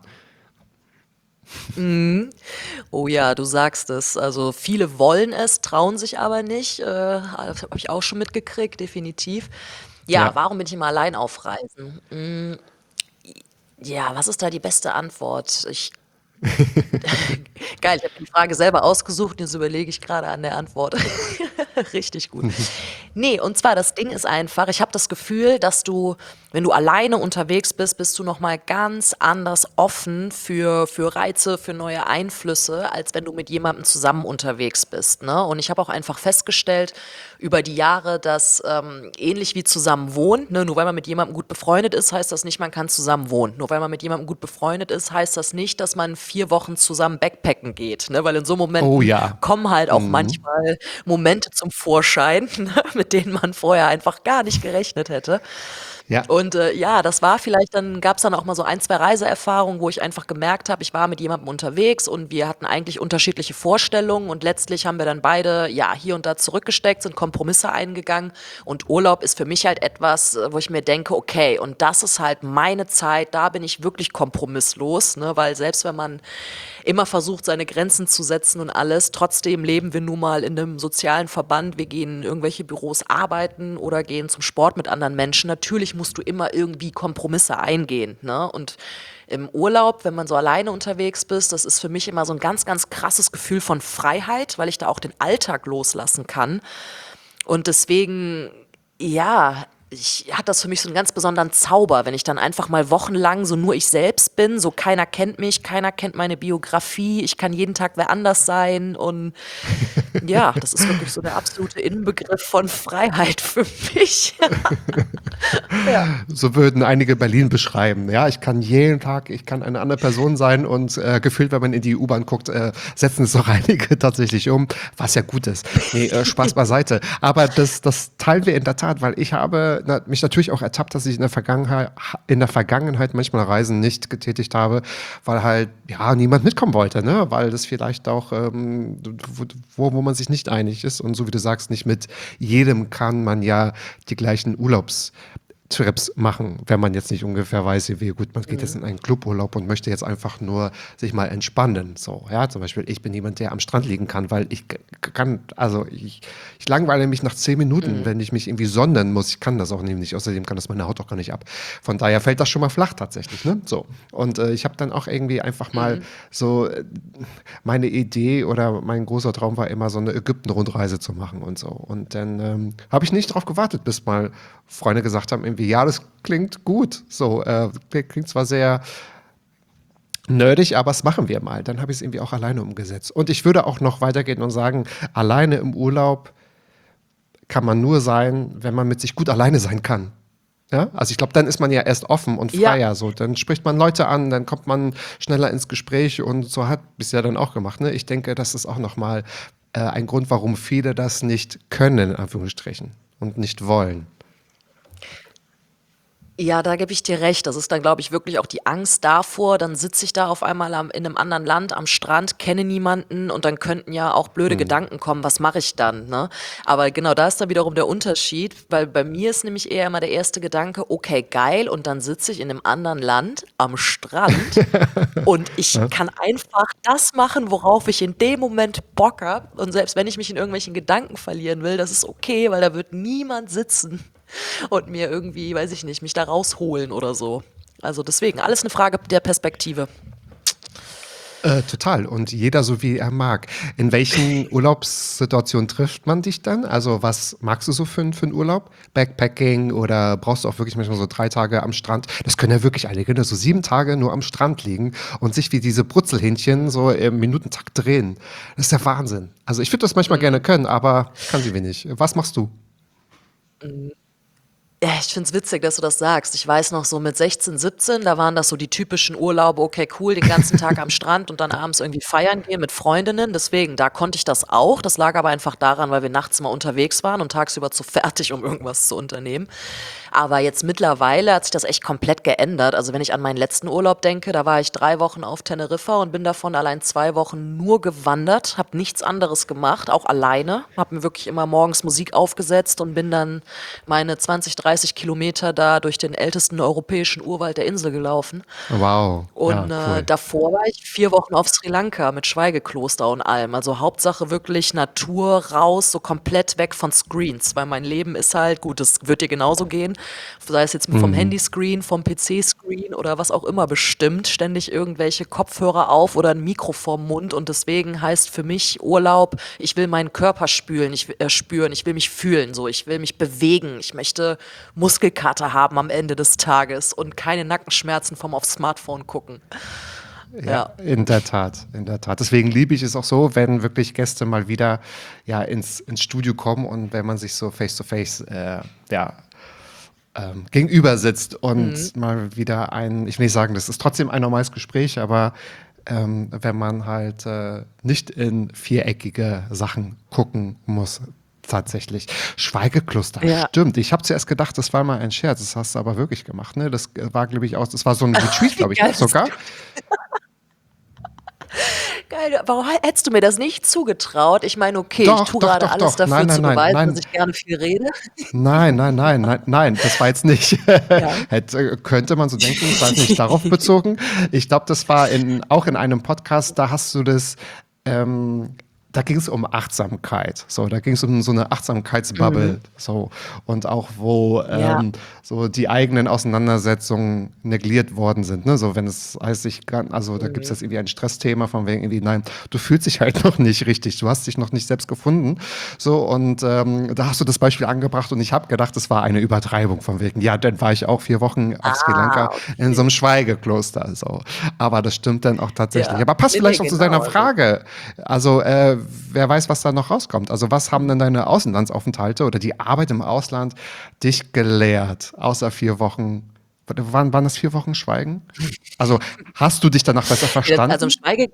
Oh ja, du sagst es. Also viele wollen es, trauen sich aber nicht. Äh, das habe ich auch schon mitgekriegt, definitiv. Ja, Ja. warum bin ich immer allein auf Reisen? Mm, Ja, was ist da die beste Antwort? Ich, geil, ich habe die Frage selber ausgesucht und jetzt überlege ich gerade an der Antwort. Richtig gut. Nee, und zwar das Ding ist einfach, ich habe das Gefühl, dass du, wenn du alleine unterwegs bist, bist du noch mal ganz anders offen für, für Reize, für neue Einflüsse, als wenn du mit jemandem zusammen unterwegs bist. Ne? Und ich habe auch einfach festgestellt über die Jahre, dass ähm, ähnlich wie zusammen wohnen, ne? Nur weil man mit jemandem gut befreundet ist, heißt das nicht, man kann zusammen wohnen. Nur weil man mit jemandem gut befreundet ist, heißt das nicht, dass man vier Wochen zusammen backpacken geht. Ne? Weil in so Momenten Oh ja. kommen halt auch manchmal Momente zum Vorschein, ne? Mit denen man vorher einfach gar nicht gerechnet hätte. Ja. Und äh, ja, das war vielleicht, dann gab es dann auch mal so ein, zwei Reiseerfahrungen, wo ich einfach gemerkt habe, ich war mit jemandem unterwegs und wir hatten eigentlich unterschiedliche Vorstellungen und letztlich haben wir dann beide ja hier und da zurückgesteckt, sind Kompromisse eingegangen und Urlaub ist für mich halt etwas, äh, wo ich mir denke, okay, und das ist halt meine Zeit, da bin ich wirklich kompromisslos, ne, weil selbst wenn man immer versucht, seine Grenzen zu setzen und alles. Trotzdem leben wir nun mal in einem sozialen Verband. Wir gehen in irgendwelche Büros arbeiten oder gehen zum Sport mit anderen Menschen. Natürlich musst du immer irgendwie Kompromisse eingehen, ne? Und im Urlaub, wenn man so alleine unterwegs bist, das ist für mich immer so ein ganz, ganz krasses Gefühl von Freiheit, weil ich da auch den Alltag loslassen kann. Und deswegen, ja, ich, hat das für mich so einen ganz besonderen Zauber, wenn ich dann einfach mal wochenlang so nur ich selbst bin, so keiner kennt mich, keiner kennt meine Biografie, ich kann jeden Tag wer anders sein und ja, das ist wirklich so der absolute Inbegriff von Freiheit für mich. Ja. So würden einige Berlin beschreiben. Ja, ich kann jeden Tag, ich kann eine andere Person sein und äh, gefühlt, wenn man in die U-Bahn guckt, äh, setzen es doch einige tatsächlich um, was ja gut ist. Nee, äh, Spaß beiseite. Aber das, das teilen wir in der Tat, weil ich habe na, mich natürlich auch ertappt, dass ich in der Vergangenheit, in der Vergangenheit manchmal Reisen nicht getätigt habe, weil halt, ja, niemand mitkommen wollte, ne? Weil das vielleicht auch, ähm, wo, wo man sich nicht einig ist und so wie du sagst, nicht mit jedem kann man ja die gleichen Urlaubs Trips machen, wenn man jetzt nicht ungefähr weiß, wie gut, man geht jetzt in einen Cluburlaub und möchte jetzt einfach nur sich mal entspannen. So, ja, zum Beispiel, ich bin jemand, der am Strand liegen kann, weil ich k- kann, also ich, ich langweile mich nach zehn Minuten, wenn ich mich irgendwie sonnen muss. Ich kann das auch nämlich nicht, außerdem kann das meine Haut auch gar nicht ab. Von daher fällt das schon mal flach tatsächlich, ne? So. Und äh, ich habe dann auch irgendwie einfach mal so äh, meine Idee oder mein großer Traum war immer, so eine Ägypten-Rundreise zu machen und so. Und dann ähm, habe ich nicht drauf gewartet, bis mal Freunde gesagt haben, irgendwie, ja, das klingt gut. So, äh, klingt zwar sehr nerdig, aber das machen wir mal. Dann habe ich es irgendwie auch alleine umgesetzt. Und ich würde auch noch weitergehen und sagen, alleine im Urlaub kann man nur sein, wenn man mit sich gut alleine sein kann. Ja, also ich glaube, dann ist man ja erst offen und Ja. freier. So, dann spricht man Leute an, dann kommt man schneller ins Gespräch und so hat es ja dann auch gemacht. Ne? Ich denke, das ist auch nochmal äh, ein Grund, warum viele das nicht können, in Anführungsstrichen, und nicht wollen. Ja, da gebe ich dir recht. Das ist dann, glaube ich, wirklich auch die Angst davor. Dann sitze ich da auf einmal am, in einem anderen Land am Strand, kenne niemanden und dann könnten ja auch blöde Gedanken kommen, was mache ich dann? Ne? Aber genau da ist dann wiederum der Unterschied, weil bei mir ist nämlich eher immer der erste Gedanke, okay, geil, und dann sitze ich in einem anderen Land am Strand und ich kann einfach das machen, worauf ich in dem Moment Bock habe. Und selbst wenn ich mich in irgendwelchen Gedanken verlieren will, das ist okay, weil da wird niemand sitzen und mir irgendwie, weiß ich nicht, mich da rausholen oder so. Also deswegen, alles eine Frage der Perspektive. Äh, total. Und jeder so, wie er mag. In welchen Urlaubssituationen trifft man dich dann? Also was magst du so für, einen- für einen Urlaub? Backpacking oder brauchst du auch wirklich manchmal so drei Tage am Strand? Das können ja wirklich einige, ne? So sieben Tage nur am Strand liegen und sich wie diese Brutzelhähnchen so im Minutentakt drehen. Das ist der Wahnsinn. Also ich würde das manchmal gerne können, aber ich kann sie wenig. Was machst du? Ja, ich find's witzig, dass du das sagst. Ich weiß noch so mit sechzehn, siebzehn, da waren das so die typischen Urlaube, okay, cool, den ganzen Tag am Strand und dann abends irgendwie feiern gehen mit Freundinnen. Deswegen, da konnte ich das auch. Das lag aber einfach daran, weil wir nachts mal unterwegs waren und tagsüber zu fertig, um irgendwas zu unternehmen. Aber jetzt mittlerweile hat sich das echt komplett geändert. Also wenn ich an meinen letzten Urlaub denke, da war ich drei Wochen auf Teneriffa und bin davon allein zwei Wochen nur gewandert, habe nichts anderes gemacht, auch alleine. Habe mir wirklich immer morgens Musik aufgesetzt und bin dann meine zwanzig, dreißig Kilometer da durch den ältesten europäischen Urwald der Insel gelaufen. Wow. Und Ja, äh, cool. davor war ich vier Wochen auf Sri Lanka mit Schweigekloster und allem. Also Hauptsache wirklich Natur raus, so komplett weg von Screens, weil mein Leben ist halt, gut, das wird dir genauso gehen, sei es jetzt vom Handyscreen, vom P C-Screen oder was auch immer bestimmt, ständig irgendwelche Kopfhörer auf oder ein Mikro vorm Mund und deswegen heißt für mich Urlaub, ich will meinen Körper spülen, ich, will- äh, spüren, ich will mich fühlen, so, ich will mich bewegen, ich möchte Muskelkater haben am Ende des Tages und keine Nackenschmerzen vom aufs Smartphone gucken. Ja, Ja. in der Tat, in der Tat. Deswegen liebe ich es auch so, wenn wirklich Gäste mal wieder ja, ins, ins Studio kommen und wenn man sich so face-to-face äh, ja, ähm, gegenüber sitzt und mal wieder ein, ich will nicht sagen, das ist trotzdem ein normales Gespräch, aber ähm, wenn man halt äh, nicht in viereckige Sachen gucken muss, tatsächlich. Schweigekloster, Ja. stimmt. Ich habe zuerst gedacht, das war mal ein Scherz. Das hast du aber wirklich gemacht, ne? Das war, glaube ich, auch, das war so ein Retreat, Wie glaube ich, geil ne? ist Sogar. Geil, warum hättest du mir das nicht zugetraut? Ich meine, okay, ich Doch, tue doch, gerade doch, alles doch. Nein, dafür zu nein, nein, beweisen, dass nein. ich gerne viel rede. Nein, nein, nein, nein, nein, das war jetzt nicht, Ja. hätte, könnte man so denken, ich weiß nicht, darauf bezogen. Ich glaube, das war in, auch in einem Podcast, da hast du das, ähm, da ging es um Achtsamkeit, so, da ging es um so eine Achtsamkeitsbubble, Mhm. so, und auch wo Ja. ähm, so die eigenen Auseinandersetzungen negliert worden sind, ne, so wenn es heißt, ich kann, also da gibt es Mhm. jetzt irgendwie ein Stressthema von wegen irgendwie, nein, du fühlst dich halt noch nicht richtig, du hast dich noch nicht selbst gefunden, so, und ähm, da hast du das Beispiel angebracht und ich habe gedacht, das war eine Übertreibung von wegen, ja, dann war ich auch vier Wochen auf Sri Lanka Ah, in so okay. einem Schweigekloster, so, aber das stimmt dann auch tatsächlich, Ja. aber passt Nee, nee, vielleicht auch zu deiner genau. Also, Frage, also äh, wer weiß, was da noch rauskommt, also was haben denn deine Auslandsaufenthalte oder die Arbeit im Ausland dich gelehrt, außer vier Wochen, waren, waren das vier Wochen Schweigen? Also hast du dich danach besser ja, das- also im verstanden? Schweige,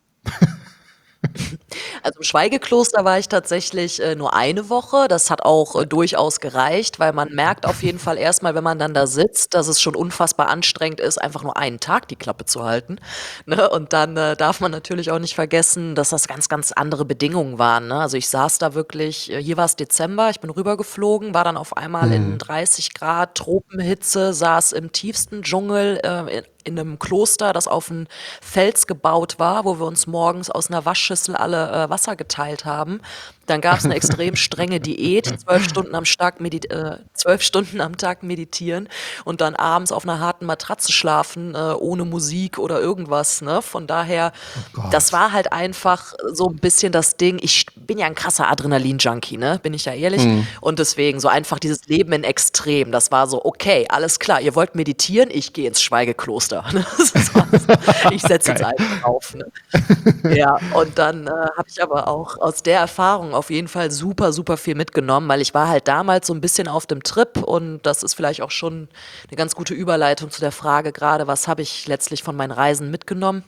Also im Schweigekloster war ich tatsächlich äh, nur eine Woche. Das hat auch äh, durchaus gereicht, weil man merkt auf jeden Fall erstmal, wenn man dann da sitzt, dass es schon unfassbar anstrengend ist, einfach nur einen Tag die Klappe zu halten. Ne? Und dann äh, darf man natürlich auch nicht vergessen, dass das ganz, ganz andere Bedingungen waren. Ne? Also ich saß da wirklich, äh, hier war es Dezember, ich bin rübergeflogen, war dann auf einmal in Hm. dreißig Grad Tropenhitze, saß im tiefsten Dschungel äh, in, in einem Kloster, das auf einen Fels gebaut war, wo wir uns morgens aus einer Waschschüssel alle äh, Wasser geteilt haben. Dann gab es eine extrem strenge Diät, zwölf Stunden am Tag medit äh, zwölf Stunden am Tag meditieren und dann abends auf einer harten Matratze schlafen, äh, ohne Musik oder irgendwas. Ne? Von daher, Oh das Gott. war halt einfach so ein bisschen das Ding. Ich bin ja ein krasser Adrenalin-Junkie, ne? Bin ich ja ehrlich. Hm. Und deswegen so einfach dieses Leben in Extrem. Das war so, okay, alles klar, ihr wollt meditieren, ich gehe ins Schweigekloster. Ne? Das war so, ich setze jetzt Geil. einfach auf. Ne? Ja, und dann äh, habe ich aber auch aus der Erfahrung auf jeden Fall super, super viel mitgenommen, weil ich war halt damals so ein bisschen auf dem Trip und das ist vielleicht auch schon eine ganz gute Überleitung zu der Frage gerade, was habe ich letztlich von meinen Reisen mitgenommen?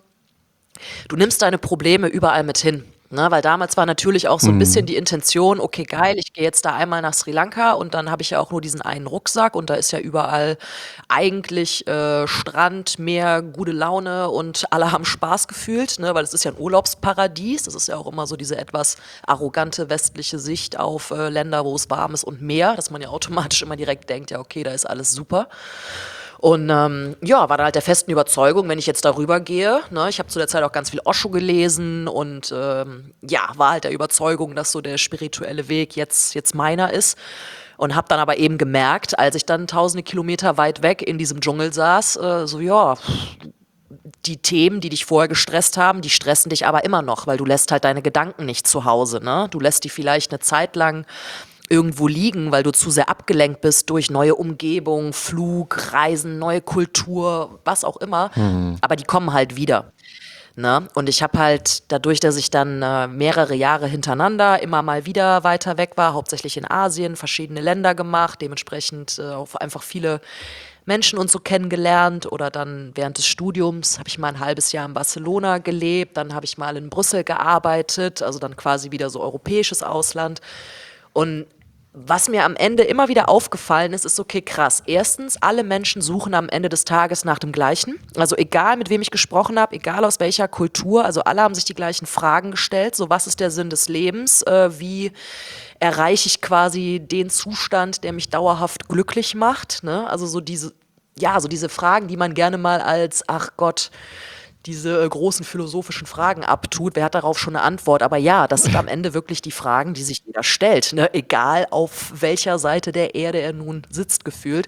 Du nimmst deine Probleme überall mit hin. Ne, weil damals war natürlich auch so ein bisschen Hm. die Intention, okay, geil, ich gehe jetzt da einmal nach Sri Lanka und dann habe ich ja auch nur diesen einen Rucksack und da ist ja überall eigentlich äh, Strand, Meer, gute Laune und alle haben Spaß gefühlt, ne, weil es ist ja ein Urlaubsparadies. Das ist ja auch immer so diese etwas arrogante westliche Sicht auf äh, Länder, wo es warm ist und Meer, dass man ja automatisch immer direkt denkt, ja, okay, da ist alles super. Und ähm, ja, war da halt der festen Überzeugung, wenn ich jetzt darüber gehe, ne, ich habe zu der Zeit auch ganz viel Osho gelesen und ähm, ja, war halt der Überzeugung, dass so der spirituelle Weg jetzt, jetzt meiner ist. Und habe dann aber eben gemerkt, als ich dann tausende Kilometer weit weg in diesem Dschungel saß, äh, so ja, die Themen, die dich vorher gestresst haben, die stressen dich aber immer noch, weil du lässt halt deine Gedanken nicht zu Hause, ne? Du lässt die vielleicht eine Zeit lang irgendwo liegen, weil du zu sehr abgelenkt bist durch neue Umgebung, Flug, Reisen, neue Kultur, was auch immer. Hm. Aber die kommen halt wieder. Ne? Und ich habe halt dadurch, dass ich dann äh, mehrere Jahre hintereinander immer mal wieder weiter weg war, hauptsächlich in Asien, verschiedene Länder gemacht, dementsprechend äh, auch einfach viele Menschen und so kennengelernt oder dann während des Studiums habe ich mal ein halbes Jahr in Barcelona gelebt, dann habe ich mal in Brüssel gearbeitet, also dann quasi wieder so europäisches Ausland. Und was mir am Ende immer wieder aufgefallen ist, ist okay, krass. Erstens, alle Menschen suchen am Ende des Tages nach dem Gleichen. Also egal, mit wem ich gesprochen habe, egal aus welcher Kultur, also alle haben sich die gleichen Fragen gestellt. So, was ist der Sinn des Lebens? Äh, wie erreiche ich quasi den Zustand, der mich dauerhaft glücklich macht? Ne? Also so diese, ja, so diese Fragen, die man gerne mal als, ach Gott, diese äh, großen philosophischen Fragen abtut. Wer hat darauf schon eine Antwort? Aber ja, das sind am Ende wirklich die Fragen, die sich jeder stellt, ne? Egal auf welcher Seite der Erde er nun sitzt, gefühlt.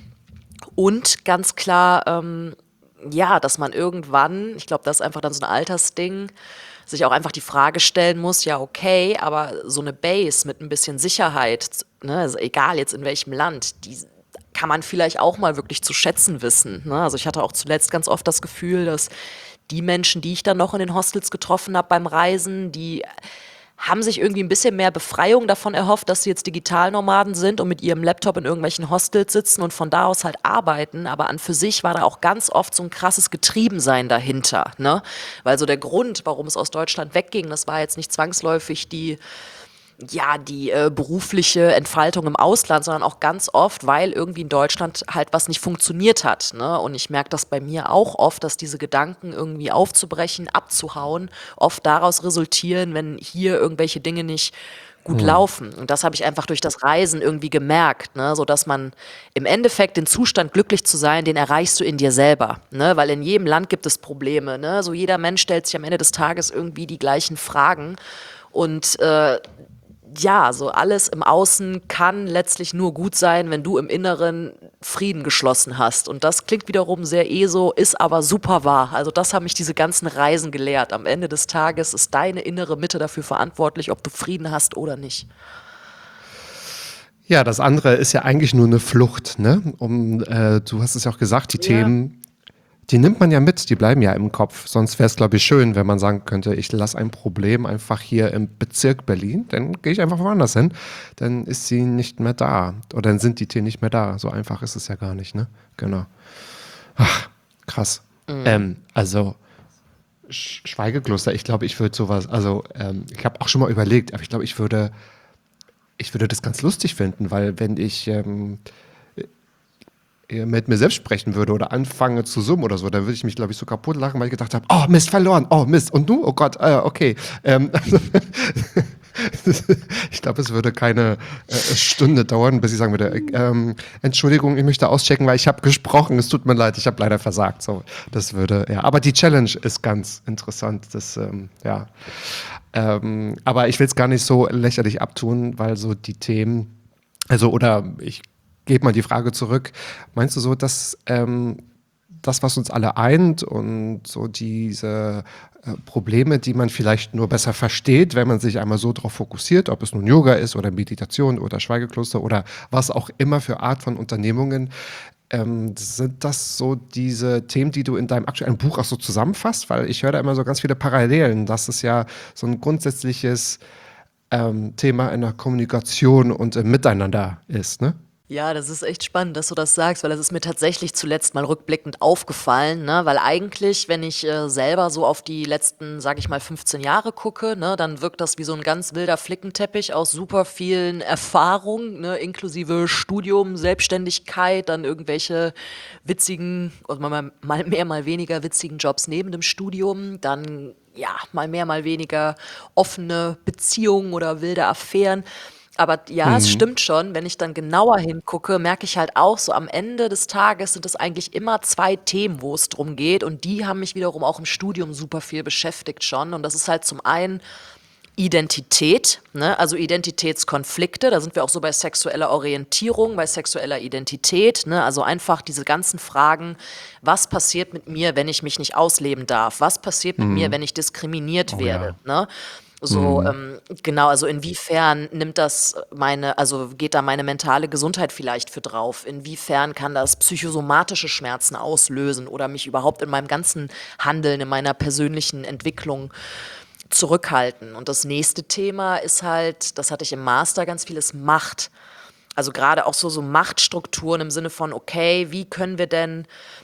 Und ganz klar, ähm, ja, dass man irgendwann, ich glaube, das ist einfach dann so ein Altersding, sich auch einfach die Frage stellen muss, ja, okay, aber so eine Base mit ein bisschen Sicherheit, ne, also egal jetzt in welchem Land, die kann man vielleicht auch mal wirklich zu schätzen wissen. Ne? Also ich hatte auch zuletzt ganz oft das Gefühl, dass die Menschen, die ich dann noch in den Hostels getroffen habe beim Reisen, die haben sich irgendwie ein bisschen mehr Befreiung davon erhofft, dass sie jetzt Digitalnomaden sind und mit ihrem Laptop in irgendwelchen Hostels sitzen und von da aus halt arbeiten. Aber an für sich war da auch ganz oft so ein krasses Getriebensein dahinter. Ne? Weil so der Grund, warum es aus Deutschland wegging, das war jetzt nicht zwangsläufig die ja, die äh, berufliche Entfaltung im Ausland, sondern auch ganz oft, weil irgendwie in Deutschland halt was nicht funktioniert hat. Ne? Und ich merke das bei mir auch oft, dass diese Gedanken irgendwie aufzubrechen, abzuhauen, oft daraus resultieren, wenn hier irgendwelche Dinge nicht gut laufen. Und das habe ich einfach durch das Reisen irgendwie gemerkt, ne? So dass man im Endeffekt den Zustand, glücklich zu sein, den erreichst du in dir selber, ne? Weil in jedem Land gibt es Probleme, ne? So jeder Mensch stellt sich am Ende des Tages irgendwie die gleichen Fragen und äh, ja, so alles im Außen kann letztlich nur gut sein, wenn du im Inneren Frieden geschlossen hast. Und das klingt wiederum sehr ESO, ist aber super wahr. Also das haben mich diese ganzen Reisen gelehrt. Am Ende des Tages ist deine innere Mitte dafür verantwortlich, ob du Frieden hast oder nicht. Ja, das andere ist ja eigentlich nur eine Flucht, ne? Um, äh, du hast es ja auch gesagt, die Ja. Themen, die nimmt man ja mit, die bleiben ja im Kopf. Sonst wäre es, glaube ich, schön, wenn man sagen könnte, ich lasse ein Problem einfach hier im Bezirk Berlin, dann gehe ich einfach woanders hin, dann ist sie nicht mehr da. Oder dann sind die Themen nicht mehr da. So einfach ist es ja gar nicht, ne? Genau. Ach, krass. Ähm, also, Sch Schweigekloster, ich glaube, ich würde sowas, also ähm, ich habe auch schon mal überlegt, aber ich glaube, ich würde, ich würde das ganz lustig finden, weil wenn ich ähm, äh, mit mir selbst sprechen würde oder anfange zu summen oder so, dann würde ich mich, glaube ich, so kaputt lachen, weil ich gedacht habe, oh Mist, verloren, oh Mist, und du, oh Gott, äh, okay. Ähm, ich glaube, es würde keine äh, Stunde dauern, bis ich sagen würde, äh, ähm, Entschuldigung, ich möchte auschecken, weil ich habe gesprochen, es tut mir leid, ich habe leider versagt. So, das würde, ja, aber die Challenge ist ganz interessant, das, ähm, ja. Ähm, aber ich will es gar nicht so lächerlich abtun, weil so die Themen, also, oder ich gebe mal die Frage zurück, meinst du so, dass ähm, das, was uns alle eint und so diese äh, Probleme, die man vielleicht nur besser versteht, wenn man sich einmal so darauf fokussiert, ob es nun Yoga ist oder Meditation oder Schweigekloster oder was auch immer für Art von Unternehmungen, ähm, sind das so diese Themen, die du in deinem aktuellen Buch auch so zusammenfasst? Weil ich höre da immer so ganz viele Parallelen, dass es ja so ein grundsätzliches ähm, Thema in der Kommunikation und im Miteinander ist, ne? Ja, das ist echt spannend, dass du das sagst, weil das ist mir tatsächlich zuletzt mal rückblickend aufgefallen, ne? Weil eigentlich, wenn ich äh, selber so auf die letzten, sag ich mal, fünfzehn Jahre gucke, ne, dann wirkt das wie so ein ganz wilder Flickenteppich aus super vielen Erfahrungen, ne, inklusive Studium, Selbstständigkeit, dann irgendwelche witzigen, also mal, mal mehr, mal weniger witzigen Jobs neben dem Studium, dann ja, mal mehr, mal weniger offene Beziehungen oder wilde Affären. Aber ja, es Mhm. stimmt schon, wenn ich dann genauer hingucke, merke ich halt auch so, am Ende des Tages sind es eigentlich immer zwei Themen, wo es drum geht. Und die haben mich wiederum auch im Studium super viel beschäftigt schon. Und das ist halt zum einen Identität, ne? Also Identitätskonflikte, da sind wir auch so bei sexueller Orientierung, bei sexueller Identität, ne? Also einfach diese ganzen Fragen, was passiert mit mir, wenn ich mich nicht ausleben darf? Was passiert mit mir, Mhm. wenn ich diskriminiert Oh werde, ja. ne? So, Mhm. ähm, genau, also inwiefern nimmt das meine, also geht da meine mentale Gesundheit vielleicht für drauf? Inwiefern kann das psychosomatische Schmerzen auslösen oder mich überhaupt in meinem ganzen Handeln, in meiner persönlichen Entwicklung zurückhalten? Und das nächste Thema ist halt, das hatte ich im Master ganz vieles Macht. Also gerade auch so, so Machtstrukturen im Sinne von, okay, wie können wir denn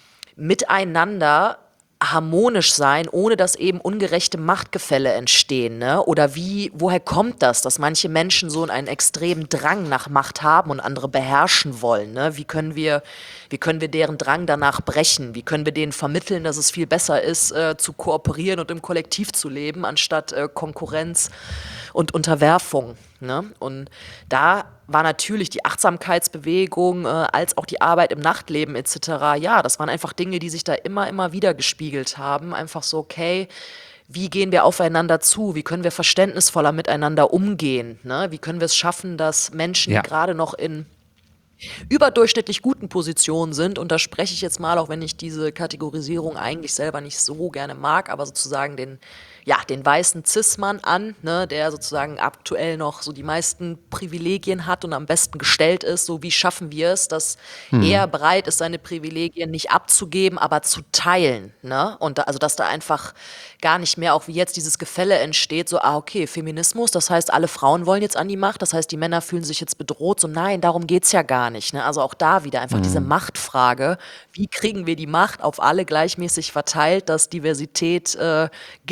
miteinander harmonisch sein, ohne dass eben ungerechte Machtgefälle entstehen, ne? Oder wie, woher kommt das, dass manche Menschen so einen extremen Drang nach Macht haben und andere beherrschen wollen, ne? Wie können wir, wie können wir deren Drang danach brechen? Wie können wir denen vermitteln, dass es viel besser ist, äh, zu kooperieren und im Kollektiv zu leben, anstatt äh, Konkurrenz und Unterwerfung, ne? Und da war natürlich die Achtsamkeitsbewegung, äh, als auch die Arbeit im Nachtleben et cetera. Ja, das waren einfach Dinge, die sich da immer, immer wieder gespiegelt haben. Einfach so, okay, wie gehen wir aufeinander zu? Wie können wir verständnisvoller miteinander umgehen? Ne? Wie können wir es schaffen, dass Menschen, die Ja. gerade noch in überdurchschnittlich guten Positionen sind, und da spreche ich jetzt mal, auch wenn ich diese Kategorisierung eigentlich selber nicht so gerne mag, aber sozusagen den, ja, den weißen Cis-Mann an, ne, der sozusagen aktuell noch so die meisten Privilegien hat und am besten gestellt ist. So, wie schaffen wir es, dass er bereit ist, seine Privilegien nicht abzugeben, aber zu teilen, ne? Und da, also, dass da einfach gar nicht mehr, auch wie jetzt, dieses Gefälle entsteht, so, ah, okay, Feminismus, das heißt, alle Frauen wollen jetzt an die Macht, das heißt, die Männer fühlen sich jetzt bedroht, so, nein, darum geht's ja gar nicht, ne? Also auch da wieder einfach diese Mhm. Machtfrage, wie kriegen wir die Macht auf alle gleichmäßig verteilt, dass Diversität äh, gelebt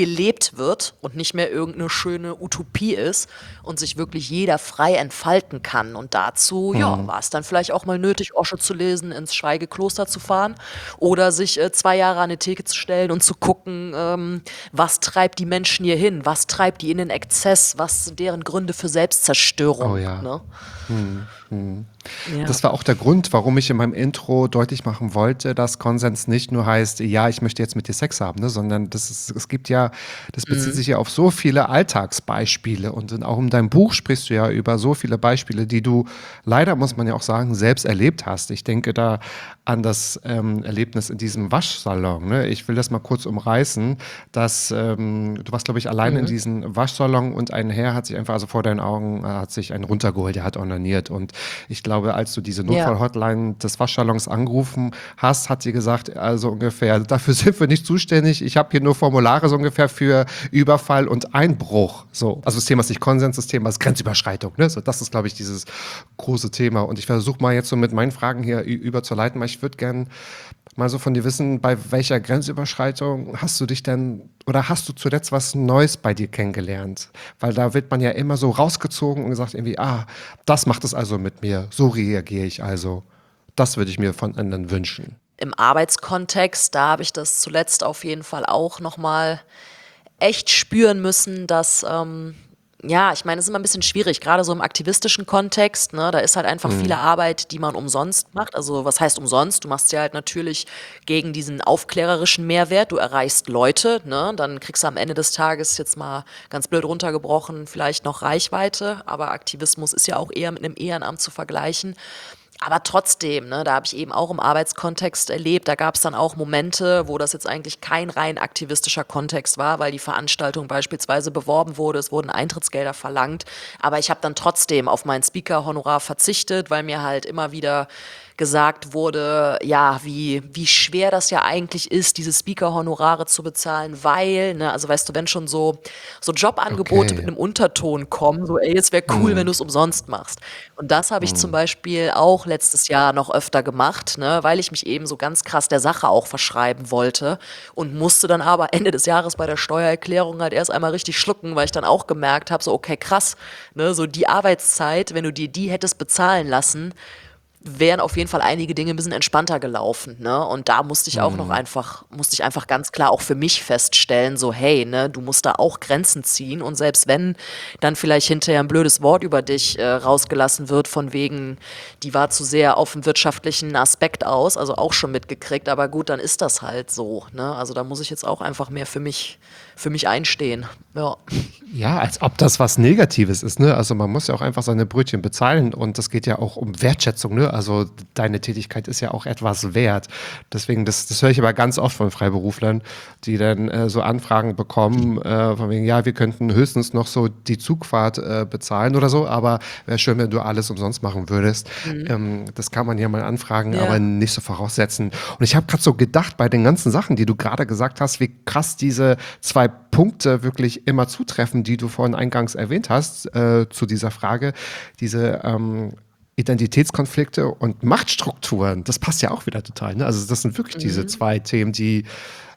gelebt wird und nicht mehr irgendeine schöne Utopie ist und sich wirklich jeder frei entfalten kann. Und dazu, Mhm. ja, war es dann vielleicht auch mal nötig, Osho zu lesen, ins Schweigekloster zu fahren oder sich äh, zwei Jahre an eine Theke zu stellen und zu gucken, ähm, was treibt die Menschen hier hin, was treibt die in den Exzess, was sind deren Gründe für Oh Selbstzerstörung. ja. Ne? Mhm. Mhm. Ja. Das war auch der Grund, warum ich in meinem Intro deutlich machen wollte, dass Konsens nicht nur heißt, ja, ich möchte jetzt mit dir Sex haben, ne, sondern das ist, es gibt ja, das bezieht Mhm. sich ja auf so viele Alltagsbeispiele und in, auch in deinem Buch sprichst du ja über so viele Beispiele, die du leider, muss man ja auch sagen, selbst erlebt hast. Ich denke da an das ähm, Erlebnis in diesem Waschsalon. Ne? Ich will das mal kurz umreißen, dass ähm, du warst, glaube ich, allein in Mhm. diesem Waschsalon und ein Herr hat sich einfach, also vor deinen Augen, äh, hat sich einen runtergeholt, der hat onaniert und ich glaube, als du diese Ja. Notfallhotline des Waschsalons angerufen hast, hat sie gesagt, also ungefähr, dafür sind wir nicht zuständig. Ich habe hier nur Formulare so ungefähr für Überfall und Einbruch. So, also das Thema ist nicht Konsens, das Thema ist Grenzüberschreitung. Ne? So, das ist, glaube ich, dieses große Thema. Und ich versuche mal jetzt so mit meinen Fragen hier ü- überzuleiten, weil ich würde gern mal so von dir wissen, bei welcher Grenzüberschreitung hast du dich denn oder hast du zuletzt was Neues bei dir kennengelernt? Weil da wird man ja immer so rausgezogen und gesagt irgendwie, ah, das macht es also mit mir, so reagiere ich also. Das würde ich mir von anderen wünschen. Im Arbeitskontext, da habe ich das zuletzt auf jeden Fall auch nochmal echt spüren müssen, dass, ähm, ja, ich meine, es ist immer ein bisschen schwierig, gerade so im aktivistischen Kontext, ne, da ist halt einfach viele Arbeit, die man umsonst macht. Also was heißt umsonst? Du machst ja halt natürlich gegen diesen aufklärerischen Mehrwert. Du erreichst Leute, ne, dann kriegst du am Ende des Tages jetzt mal ganz blöd runtergebrochen, vielleicht noch Reichweite, aber Aktivismus ist ja auch eher mit einem Ehrenamt zu vergleichen. Aber trotzdem, ne, da habe ich eben auch im Arbeitskontext erlebt, da gab es dann auch Momente, wo das jetzt eigentlich kein rein aktivistischer Kontext war, weil die Veranstaltung beispielsweise beworben wurde, es wurden Eintrittsgelder verlangt, aber ich habe dann trotzdem auf mein Speaker-Honorar verzichtet, weil mir halt immer wieder gesagt wurde, ja, wie, wie schwer das ja eigentlich ist, diese Speaker-Honorare zu bezahlen, weil, ne, also weißt du, wenn schon so, so Jobangebote mit Okay. einem Unterton kommen, so, ey, es wäre cool, wenn du es umsonst machst. Und das habe ich zum Beispiel auch letztes Jahr noch öfter gemacht, ne, weil ich mich eben so ganz krass der Sache auch verschreiben wollte und musste dann aber Ende des Jahres bei der Steuererklärung halt erst einmal richtig schlucken, weil ich dann auch gemerkt habe, so okay, krass, ne, so die Arbeitszeit, wenn du dir die hättest bezahlen lassen, wären auf jeden Fall einige Dinge ein bisschen entspannter gelaufen, ne? Und da musste ich auch noch einfach, musste ich einfach ganz klar auch für mich feststellen, so hey, ne, du musst da auch Grenzen ziehen und selbst wenn dann vielleicht hinterher ein blödes Wort über dich äh, rausgelassen wird, von wegen, die war zu sehr auf den wirtschaftlichen Aspekt aus, also auch schon mitgekriegt, aber gut, dann ist das halt so, ne? Also da muss ich jetzt auch einfach mehr für mich, für mich einstehen, ja. Ja, als ob das was Negatives ist, ne? Also man muss ja auch einfach seine Brötchen bezahlen und das geht ja auch um Wertschätzung, ne? Also deine Tätigkeit ist ja auch etwas wert. Deswegen, das, das höre ich aber ganz oft von Freiberuflern, die dann äh, so Anfragen bekommen, äh, von wegen, ja, wir könnten höchstens noch so die Zugfahrt äh, bezahlen oder so, aber wäre schön, wenn du alles umsonst machen würdest. Ähm, das kann man ja mal anfragen, Ja. aber nicht so voraussetzen. Und ich habe gerade so gedacht, bei den ganzen Sachen, die du gerade gesagt hast, wie krass diese zwei Punkte wirklich immer zutreffen, die du vorhin eingangs erwähnt hast, äh, zu dieser Frage, diese ähm, Identitätskonflikte und Machtstrukturen, das passt ja auch wieder total. Ne? Also das sind wirklich diese zwei Themen, die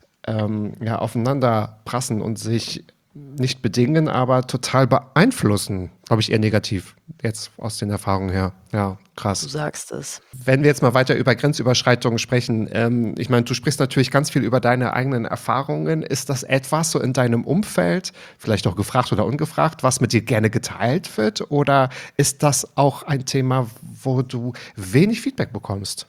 ähm, ja, aufeinander prassen und sich nicht bedingen, aber total beeinflussen, glaube ich, eher negativ, jetzt aus den Erfahrungen her. Ja, Du krass. sagst es. Wenn wir jetzt mal weiter über Grenzüberschreitungen sprechen, ähm, ich meine, du sprichst natürlich ganz viel über deine eigenen Erfahrungen. Ist das etwas so in deinem Umfeld, vielleicht auch gefragt oder ungefragt, was mit dir gerne geteilt wird? Oder ist das auch ein Thema, wo du wenig Feedback bekommst?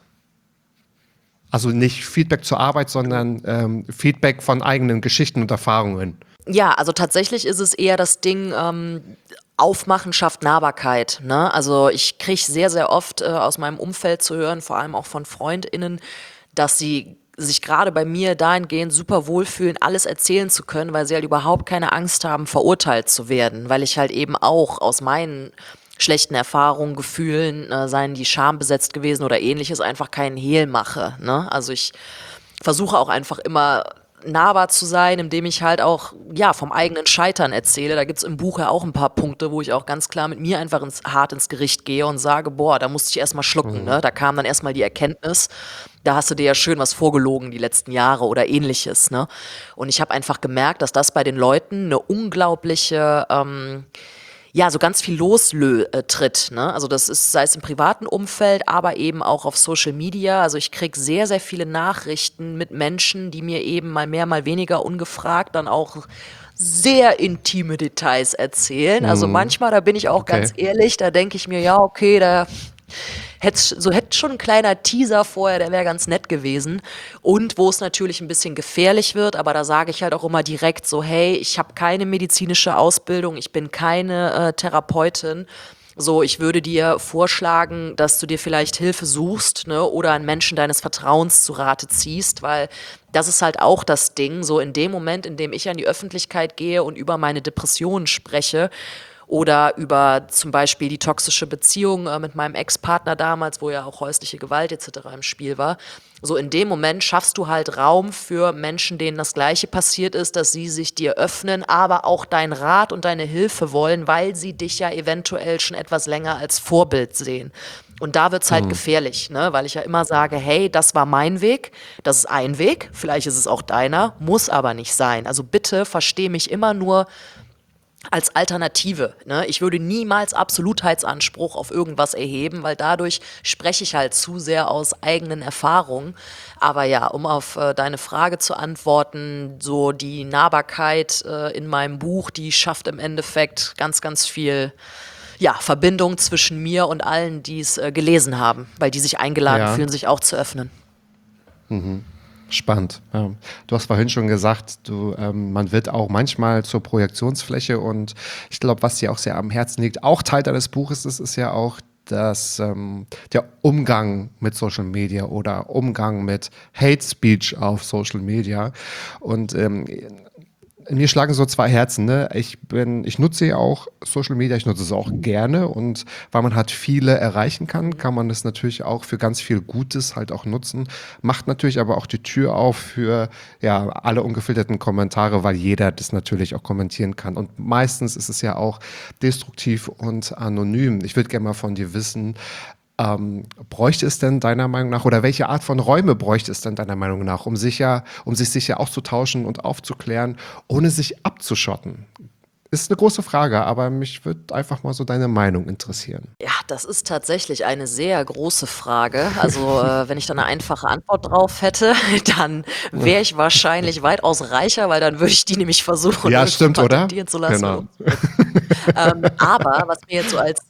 Also nicht Feedback zur Arbeit, sondern ähm, Feedback von eigenen Geschichten und Erfahrungen. Ja, also tatsächlich ist es eher das Ding, ähm, Aufmachen schafft Nahbarkeit. Ne? Also ich kriege sehr, sehr oft äh, aus meinem Umfeld zu hören, vor allem auch von FreundInnen, dass sie sich gerade bei mir dahingehend super wohlfühlen, alles erzählen zu können, weil sie halt überhaupt keine Angst haben, verurteilt zu werden. Weil ich halt eben auch aus meinen schlechten Erfahrungen, Gefühlen, äh, seien die schambesetzt gewesen oder ähnliches, einfach keinen Hehl mache. Ne? Also ich versuche auch einfach immer nahbar zu sein, indem ich halt auch, ja, vom eigenen Scheitern erzähle. Da gibt's im Buch ja auch ein paar Punkte, wo ich auch ganz klar mit mir einfach ins, hart ins Gericht gehe und sage, boah, da musste ich erstmal schlucken, ne? Da kam dann erstmal die Erkenntnis, da hast du dir ja schön was vorgelogen die letzten Jahre oder ähnliches, ne? Und ich habe einfach gemerkt, dass das bei den Leuten eine unglaubliche, ähm, ja, so ganz viel lostritt, ne? Also das ist, sei es im privaten Umfeld, aber eben auch auf Social Media. Also ich krieg sehr, sehr viele Nachrichten mit Menschen, die mir eben mal mehr, mal weniger ungefragt dann auch sehr intime Details erzählen. Also manchmal, da bin ich auch ganz Okay. ehrlich, da denke ich mir, ja, okay, da hätte so hätte schon ein kleiner Teaser vorher, der wäre ganz nett gewesen. Und wo es natürlich ein bisschen gefährlich wird, aber da sage ich halt auch immer direkt so, hey, ich habe keine medizinische Ausbildung, ich bin keine äh, Therapeutin. So, ich würde dir vorschlagen, dass du dir vielleicht Hilfe suchst, ne, oder einen Menschen deines Vertrauens zu Rate ziehst, weil das ist halt auch das Ding, so in dem Moment, in dem ich an die Öffentlichkeit gehe und über meine Depressionen spreche oder über zum Beispiel die toxische Beziehung äh, mit meinem Ex-Partner damals, wo ja auch häusliche Gewalt et cetera im Spiel war. So in dem Moment schaffst du halt Raum für Menschen, denen das Gleiche passiert ist, dass sie sich dir öffnen, aber auch deinen Rat und deine Hilfe wollen, weil sie dich ja eventuell schon etwas länger als Vorbild sehen. Und da wird's halt gefährlich, ne? Weil ich ja immer sage, hey, das war mein Weg, das ist ein Weg, vielleicht ist es auch deiner, muss aber nicht sein. Also bitte versteh mich immer nur als Alternative. Ne? Ich würde niemals Absolutheitsanspruch auf irgendwas erheben, weil dadurch spreche ich halt zu sehr aus eigenen Erfahrungen. Aber ja, um auf äh, deine Frage zu antworten, so die Nahbarkeit äh, in meinem Buch, die schafft im Endeffekt ganz, ganz viel, ja, Verbindung zwischen mir und allen, die es äh, gelesen haben, weil die sich eingeladen Ja. fühlen, sich auch zu öffnen. Spannend. Ja. Du hast vorhin schon gesagt, du, ähm, man wird auch manchmal zur Projektionsfläche und ich glaube, was dir auch sehr am Herzen liegt, auch Teil deines Buches ist, ist ja auch das, ähm, der Umgang mit Social Media oder Umgang mit Hate Speech auf Social Media. Und ähm, in mir schlagen so zwei Herzen, ne? Ich bin, ich nutze ja auch Social Media, ich nutze es auch gerne und weil man halt viele erreichen kann, kann man das natürlich auch für ganz viel Gutes halt auch nutzen. Macht natürlich aber auch die Tür auf für ja alle ungefilterten Kommentare, weil jeder das natürlich auch kommentieren kann. Und meistens ist es ja auch destruktiv und anonym. Ich würde gerne mal von dir wissen, ähm, bräuchte es denn deiner Meinung nach oder welche Art von Räume bräuchte es denn deiner Meinung nach, um sicher, um sich sicher auszutauschen und aufzuklären, ohne sich abzuschotten? Ist eine große Frage, aber mich würde einfach mal so deine Meinung interessieren. Ja, das ist tatsächlich eine sehr große Frage. Also, äh, wenn ich da eine einfache Antwort drauf hätte, dann wäre ich wahrscheinlich weitaus reicher, weil dann würde ich die nämlich versuchen, Ja, irgendwie stimmt, oder? patentieren zu lassen. Genau. Ähm, aber was mir jetzt so als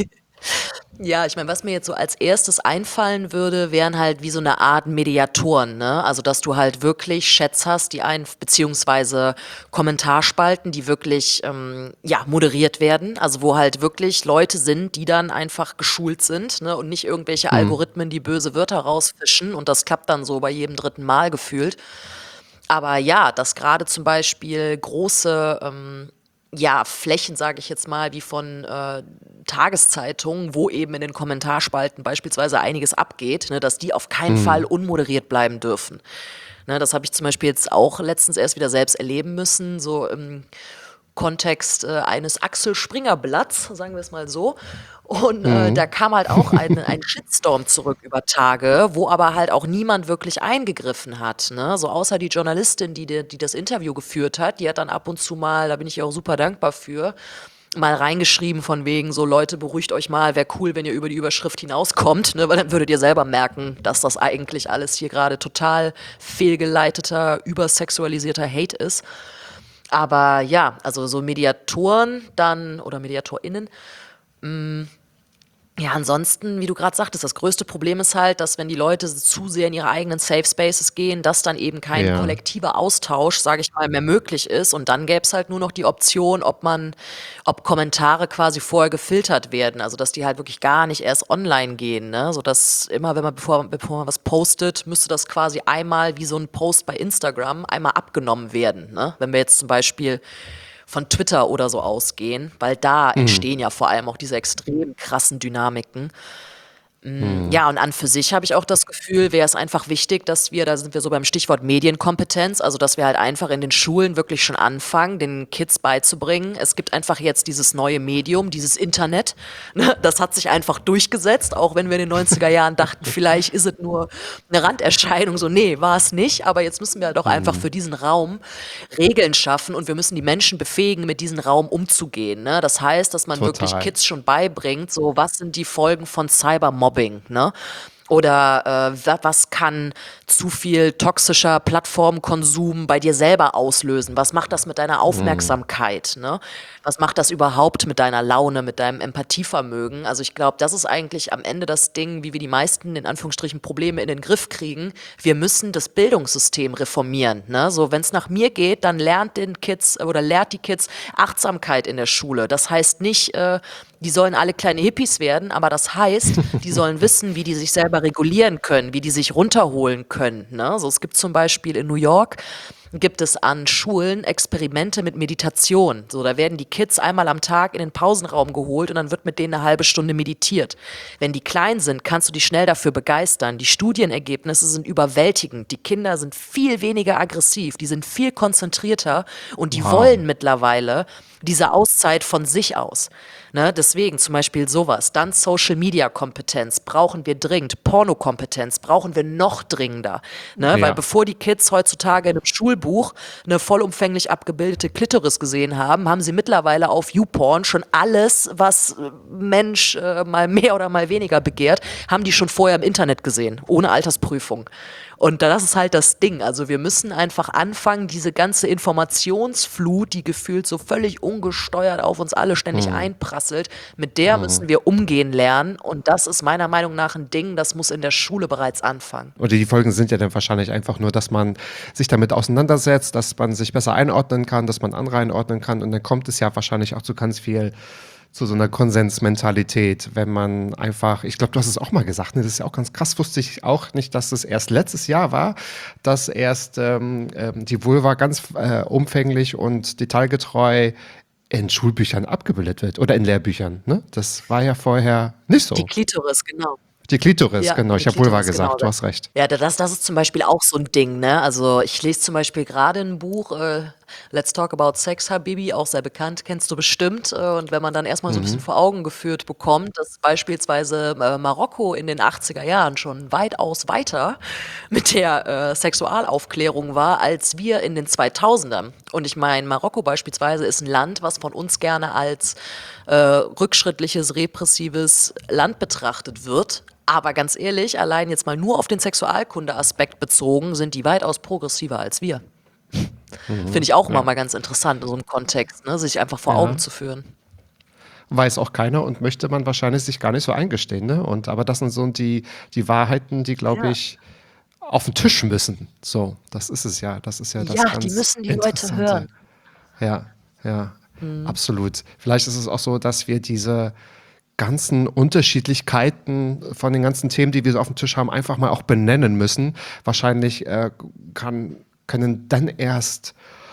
ja, ich meine, was mir jetzt so als erstes einfallen würde, wären halt wie so eine Art Mediatoren, ne? Also, dass du halt wirklich Chats hast, die ein beziehungsweise Kommentarspalten, die wirklich, ähm, ja, moderiert werden. Also, wo halt wirklich Leute sind, die dann einfach geschult sind, ne? Und nicht irgendwelche Algorithmen, die böse Wörter rausfischen. Und das klappt dann so bei jedem dritten Mal gefühlt. Aber ja, dass gerade zum Beispiel große, ähm, ja, Flächen, sage ich jetzt mal, wie von äh, Tageszeitungen, wo eben in den Kommentarspalten beispielsweise einiges abgeht, ne, dass die auf keinen Fall unmoderiert bleiben dürfen. Ne, das habe ich zum Beispiel jetzt auch letztens erst wieder selbst erleben müssen, so im Kontext äh, eines Axel Springer Blatts, sagen wir es mal so. Und äh, da kam halt auch ein, ein Shitstorm zurück über Tage, wo aber halt auch niemand wirklich eingegriffen hat. Ne? So außer die Journalistin, die, die, die das Interview geführt hat, die hat dann ab und zu mal, da bin ich ihr auch super dankbar für, mal reingeschrieben von wegen so, Leute, beruhigt euch mal, wäre cool, wenn ihr über die Überschrift hinauskommt, ne? Weil dann würdet ihr selber merken, dass das eigentlich alles hier gerade total fehlgeleiteter, übersexualisierter Hate ist. Aber ja, also so Mediatoren dann oder MediatorInnen, ja, ansonsten, wie du gerade sagtest, das größte Problem ist halt, dass wenn die Leute zu sehr in ihre eigenen Safe Spaces gehen, dass dann eben kein Ja. kollektiver Austausch, sage ich mal, mehr möglich ist. Und dann gäbe es halt nur noch die Option, ob man, ob Kommentare quasi vorher gefiltert werden. Also dass die halt wirklich gar nicht erst online gehen, ne? Sodass immer, wenn man, bevor, bevor man was postet, müsste das quasi einmal wie so ein Post bei Instagram einmal abgenommen werden. Ne? Wenn wir jetzt zum Beispiel von Twitter oder so ausgehen, weil da entstehen ja vor allem auch diese extrem krassen Dynamiken. Mm, Ja, und an für sich habe ich auch das Gefühl, wäre es einfach wichtig, dass wir, da sind wir so beim Stichwort Medienkompetenz, also dass wir halt einfach in den Schulen wirklich schon anfangen, den Kids beizubringen. Es gibt einfach jetzt dieses neue Medium, dieses Internet. Ne? Das hat sich einfach durchgesetzt, auch wenn wir in den neunziger Jahren dachten, vielleicht ist es nur eine Randerscheinung. So, nee, war es nicht. Aber jetzt müssen wir halt auch einfach für diesen Raum Regeln schaffen und wir müssen die Menschen befähigen, mit diesem Raum umzugehen. Ne? Das heißt, dass man wirklich Total. Kids schon beibringt, so was sind die Folgen von Cybermobbing, ne? Oder äh, wa- was kann zu viel toxischer Plattformkonsum bei dir selber auslösen? Was macht das mit deiner Aufmerksamkeit? Ne? Was macht das überhaupt mit deiner Laune, mit deinem Empathievermögen? Also ich glaube, das ist eigentlich am Ende das Ding, wie wir die meisten in Anführungsstrichen Probleme in den Griff kriegen. Wir müssen das Bildungssystem reformieren. Ne? So, wenn es nach mir geht, dann lernt den Kids oder lehrt die Kids Achtsamkeit in der Schule. Das heißt nicht, äh, die sollen alle kleine Hippies werden, aber das heißt, die sollen wissen, wie die sich selber regulieren können, wie die sich runterholen können. Ne? So, es gibt zum Beispiel in New York, gibt es an Schulen Experimente mit Meditation. So, da werden die Kids einmal am Tag in den Pausenraum geholt und dann wird mit denen eine halbe Stunde meditiert. Wenn die klein sind, kannst du die schnell dafür begeistern. Die Studienergebnisse sind überwältigend. Die Kinder sind viel weniger aggressiv, die sind viel konzentrierter und die Wow. wollen mittlerweile diese Auszeit von sich aus. Ne, deswegen zum Beispiel sowas. Dann Social-Media-Kompetenz brauchen wir dringend. Pornokompetenz brauchen wir noch dringender. Ne, Ja. Weil bevor die Kids heutzutage in einem Schulbuch eine vollumfänglich abgebildete Klitoris gesehen haben, haben sie mittlerweile auf YouPorn schon alles, was äh, Mensch äh, mal mehr oder mal weniger begehrt, haben die schon vorher im Internet gesehen, ohne Altersprüfung. Und das ist halt das Ding. Also wir müssen einfach anfangen, diese ganze Informationsflut, die gefühlt so völlig ungesteuert auf uns alle ständig einprasselt, mit der müssen wir umgehen lernen. Und das ist meiner Meinung nach ein Ding, das muss in der Schule bereits anfangen. Oder die Folgen sind ja dann wahrscheinlich einfach nur, dass man sich damit auseinandersetzt, dass man sich besser einordnen kann, dass man andere einordnen kann. Und dann kommt es ja wahrscheinlich auch zu ganz viel, zu so einer Konsensmentalität, wenn man einfach, ich glaube, du hast es auch mal gesagt, ne, das ist ja auch ganz krass, wusste ich auch nicht, dass das erst letztes Jahr war, dass erst ähm, ähm, die Vulva ganz äh, umfänglich und detailgetreu in Schulbüchern abgebildet wird oder in Lehrbüchern. Ne? Das war ja vorher nicht so. Die Klitoris, genau. Die Klitoris, Ja, genau, die ich habe Vulva Klitoris, gesagt, genau. du hast recht. Ja, das, das ist zum Beispiel auch so ein Ding, ne? Also ich lese zum Beispiel gerade ein Buch, äh, Let's Talk About Sex, Habibi, auch sehr bekannt, kennst du bestimmt. Äh, und wenn man dann erstmal so ein bisschen vor Augen geführt bekommt, dass beispielsweise äh, Marokko in den achtziger Jahren schon weitaus weiter mit der äh, Sexualaufklärung war, als wir in den zweitausendern. Und ich meine, Marokko beispielsweise ist ein Land, was von uns gerne als äh, rückschrittliches, repressives Land betrachtet wird. Aber ganz ehrlich, allein jetzt mal nur auf den Sexualkunde-Aspekt bezogen, sind die weitaus progressiver als wir. Finde ich auch immer mal ganz interessant, so einen Kontext, ne, sich einfach vor Ja. Augen zu führen. Weiß auch keiner und möchte man wahrscheinlich sich gar nicht so eingestehen. Ne? Und, aber das sind so die, die Wahrheiten, die, glaube Ja. ich, auf den Tisch müssen. So, das ist es ja. Das ist ja das Ja, ganz die müssen die Leute Interessante. hören. Ja, ja, absolut. Vielleicht ist es auch so, dass wir diese ganzen Unterschiedlichkeiten von den ganzen Themen, die wir so auf dem Tisch haben, einfach mal auch benennen müssen. Wahrscheinlich äh, kann, können dann erst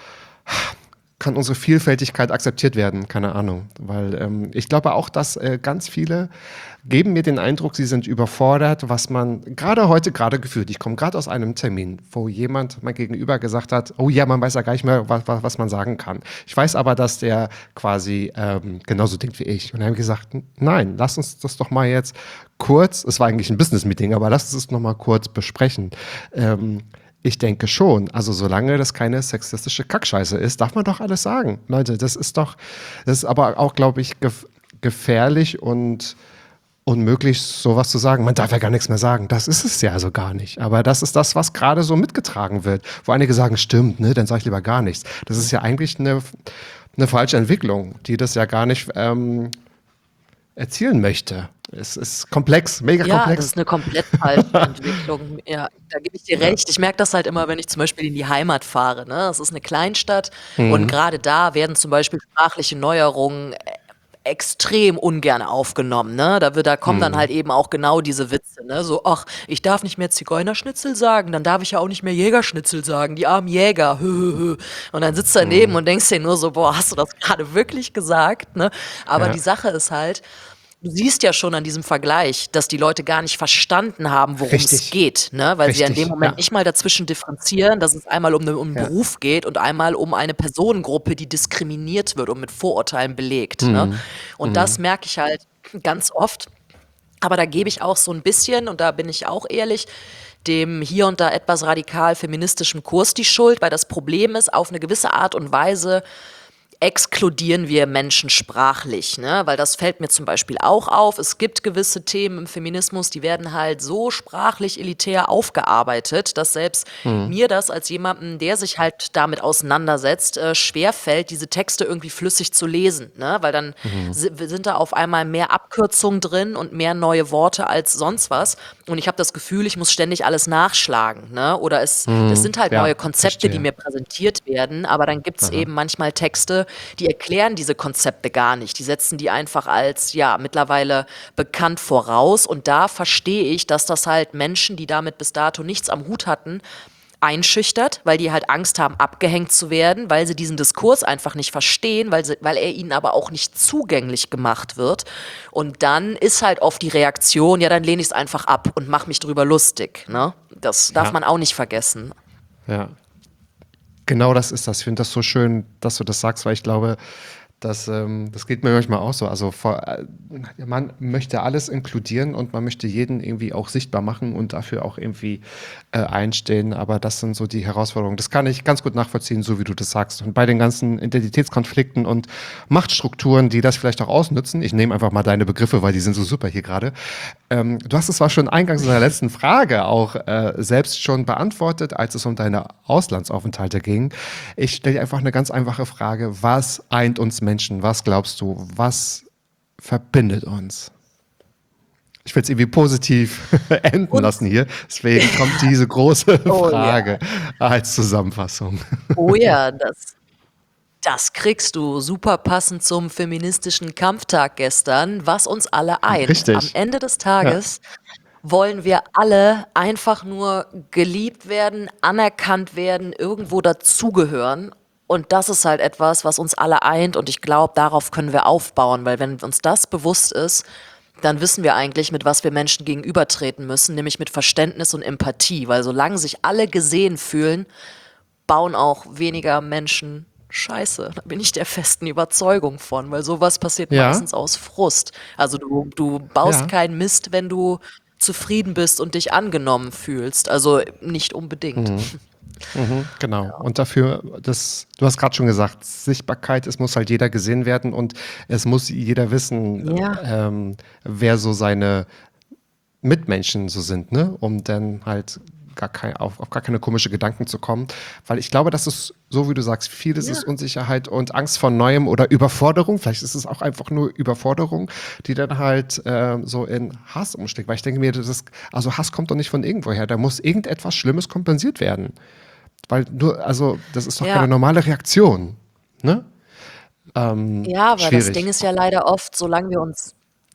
kann unsere Vielfältigkeit akzeptiert werden, keine Ahnung. Weil ähm, ich glaube auch, dass äh, ganz viele geben mir den Eindruck, sie sind überfordert, was man gerade heute gerade gefühlt. Ich komme gerade aus einem Termin, wo jemand mein Gegenüber gesagt hat, oh ja, man weiß ja gar nicht mehr, was, was, was man sagen kann. Ich weiß aber, dass der quasi ähm, genauso denkt wie ich. Und dann habe ich gesagt, nein, lass uns das doch mal jetzt kurz, es war eigentlich ein Business-Meeting, aber lass uns das noch mal kurz besprechen. Ähm, Ich denke schon. Also solange das keine sexistische Kackscheiße ist, darf man doch alles sagen. Leute, das ist doch, das ist aber auch, glaube ich, gef gefährlich und unmöglich, sowas zu sagen. Man darf ja gar nichts mehr sagen. Das ist es ja also gar nicht. Aber das ist das, was gerade so mitgetragen wird. Wo einige sagen, stimmt, ne, dann sage ich lieber gar nichts. Das ist ja eigentlich eine, eine falsche Entwicklung, die das ja gar nicht ähm, erzielen möchte. Es ist komplex, mega Ja, das komplex. ist eine komplett falsche Entwicklung. Ja, da gebe ich dir recht. Ich merke das halt immer, wenn ich zum Beispiel in die Heimat fahre. Ne? Das ist eine Kleinstadt und gerade da werden zum Beispiel sprachliche Neuerungen äh, extrem ungern aufgenommen. Ne? Da, wird, da kommen dann halt eben auch genau diese Witze. Ne? So, ach, ich darf nicht mehr Zigeunerschnitzel sagen, dann darf ich ja auch nicht mehr Jägerschnitzel sagen, die armen Jäger. Hö, hö, hö. Und dann sitzt du daneben und denkst dir nur so, boah, hast du das gerade wirklich gesagt? Ne? Aber Ja. die Sache ist halt, du siehst ja schon an diesem Vergleich, dass die Leute gar nicht verstanden haben, worum es Richtig. geht, ne? Weil sie ja in dem Richtig, Moment ja. nicht mal dazwischen differenzieren, dass es einmal um, ne, um einen Ja. Beruf geht und einmal um eine Personengruppe, die diskriminiert wird und mit Vorurteilen belegt, ne? Mhm. Und das merke ich halt ganz oft. Aber da gebe ich auch so ein bisschen, und da bin ich auch ehrlich, dem hier und da etwas radikal feministischen Kurs die Schuld, weil das Problem ist, auf eine gewisse Art und Weise exkludieren wir Menschen sprachlich, ne? Weil das fällt mir zum Beispiel auch auf. Es gibt gewisse Themen im Feminismus, die werden halt so sprachlich elitär aufgearbeitet, dass selbst mir das als jemanden, der sich halt damit auseinandersetzt, äh, schwerfällt, diese Texte irgendwie flüssig zu lesen, ne? Weil dann si- sind da auf einmal mehr Abkürzungen drin und mehr neue Worte als sonst was. Und ich habe das Gefühl, ich muss ständig alles nachschlagen, ne? Oder es, es sind halt Ja, neue Konzepte, die verstehe. mir präsentiert werden, aber dann gibt es eben manchmal Texte, die erklären diese Konzepte gar nicht. Die setzen die einfach als, ja, mittlerweile bekannt voraus. Und da verstehe ich, dass das halt Menschen, die damit bis dato nichts am Hut hatten, einschüchtert, weil die halt Angst haben, abgehängt zu werden, weil sie diesen Diskurs einfach nicht verstehen, weil, sie, weil er ihnen aber auch nicht zugänglich gemacht wird. Und dann ist halt oft die Reaktion, ja, dann lehne ich es einfach ab und mache mich drüber lustig. Ne? Das darf Ja. man auch nicht vergessen. Ja. Genau das ist das. Ich finde das so schön, dass du das sagst, weil ich glaube, dass, ähm, das geht mir manchmal auch so. Also vor, äh, man möchte alles inkludieren und man möchte jeden irgendwie auch sichtbar machen und dafür auch irgendwie äh, einstehen. Aber das sind so die Herausforderungen. Das kann ich ganz gut nachvollziehen, so wie du das sagst. Und bei den ganzen Identitätskonflikten und Machtstrukturen, die das vielleicht auch ausnutzen, ich nehme einfach mal deine Begriffe, weil die sind so super hier gerade. Ähm, du hast es zwar schon eingangs in der letzten Frage auch äh, selbst schon beantwortet, als es um deine Auslandsaufenthalte ging. Ich stelle dir einfach eine ganz einfache Frage. Was eint uns Menschen? Was glaubst du? Was verbindet uns? Ich will es irgendwie positiv enden Uns. lassen hier. Deswegen kommt diese große Oh, ja. Frage als Zusammenfassung. Oh ja, das, das kriegst du super passend zum feministischen Kampftag gestern, was uns alle eint. Richtig. Am Ende des Tages wollen wir alle einfach nur geliebt werden, anerkannt werden, irgendwo dazugehören. Und das ist halt etwas, was uns alle eint. Und ich glaube, darauf können wir aufbauen, weil wenn uns das bewusst ist, dann wissen wir eigentlich, mit was wir Menschen gegenübertreten müssen, nämlich mit Verständnis und Empathie. Weil solange sich alle gesehen fühlen, bauen auch weniger Menschen Scheiße. Da bin ich der festen Überzeugung von, weil sowas passiert Ja. meistens aus Frust. Also du, du baust Ja. keinen Mist, wenn du zufrieden bist und dich angenommen fühlst. Also nicht unbedingt. Mhm, genau. Und dafür, das, du hast gerade schon gesagt, Sichtbarkeit, es muss halt jeder gesehen werden und es muss jeder wissen, Ja. ähm, wer so seine Mitmenschen so sind, ne? Um dann halt gar kein, auf, auf gar keine komische Gedanken zu kommen. Weil ich glaube, das ist, so wie du sagst, vieles ist Unsicherheit und Angst vor Neuem oder Überforderung. Vielleicht ist es auch einfach nur Überforderung, die dann halt ähm, so in Hass umschlägt. Weil ich denke mir, das ist, also Hass kommt doch nicht von irgendwoher. Da muss irgendetwas Schlimmes kompensiert werden. Weil nur, also das ist doch Ja. keine normale Reaktion. Ne? Ähm, Ja, aber schwierig. das Ding ist ja leider oft, solange wir uns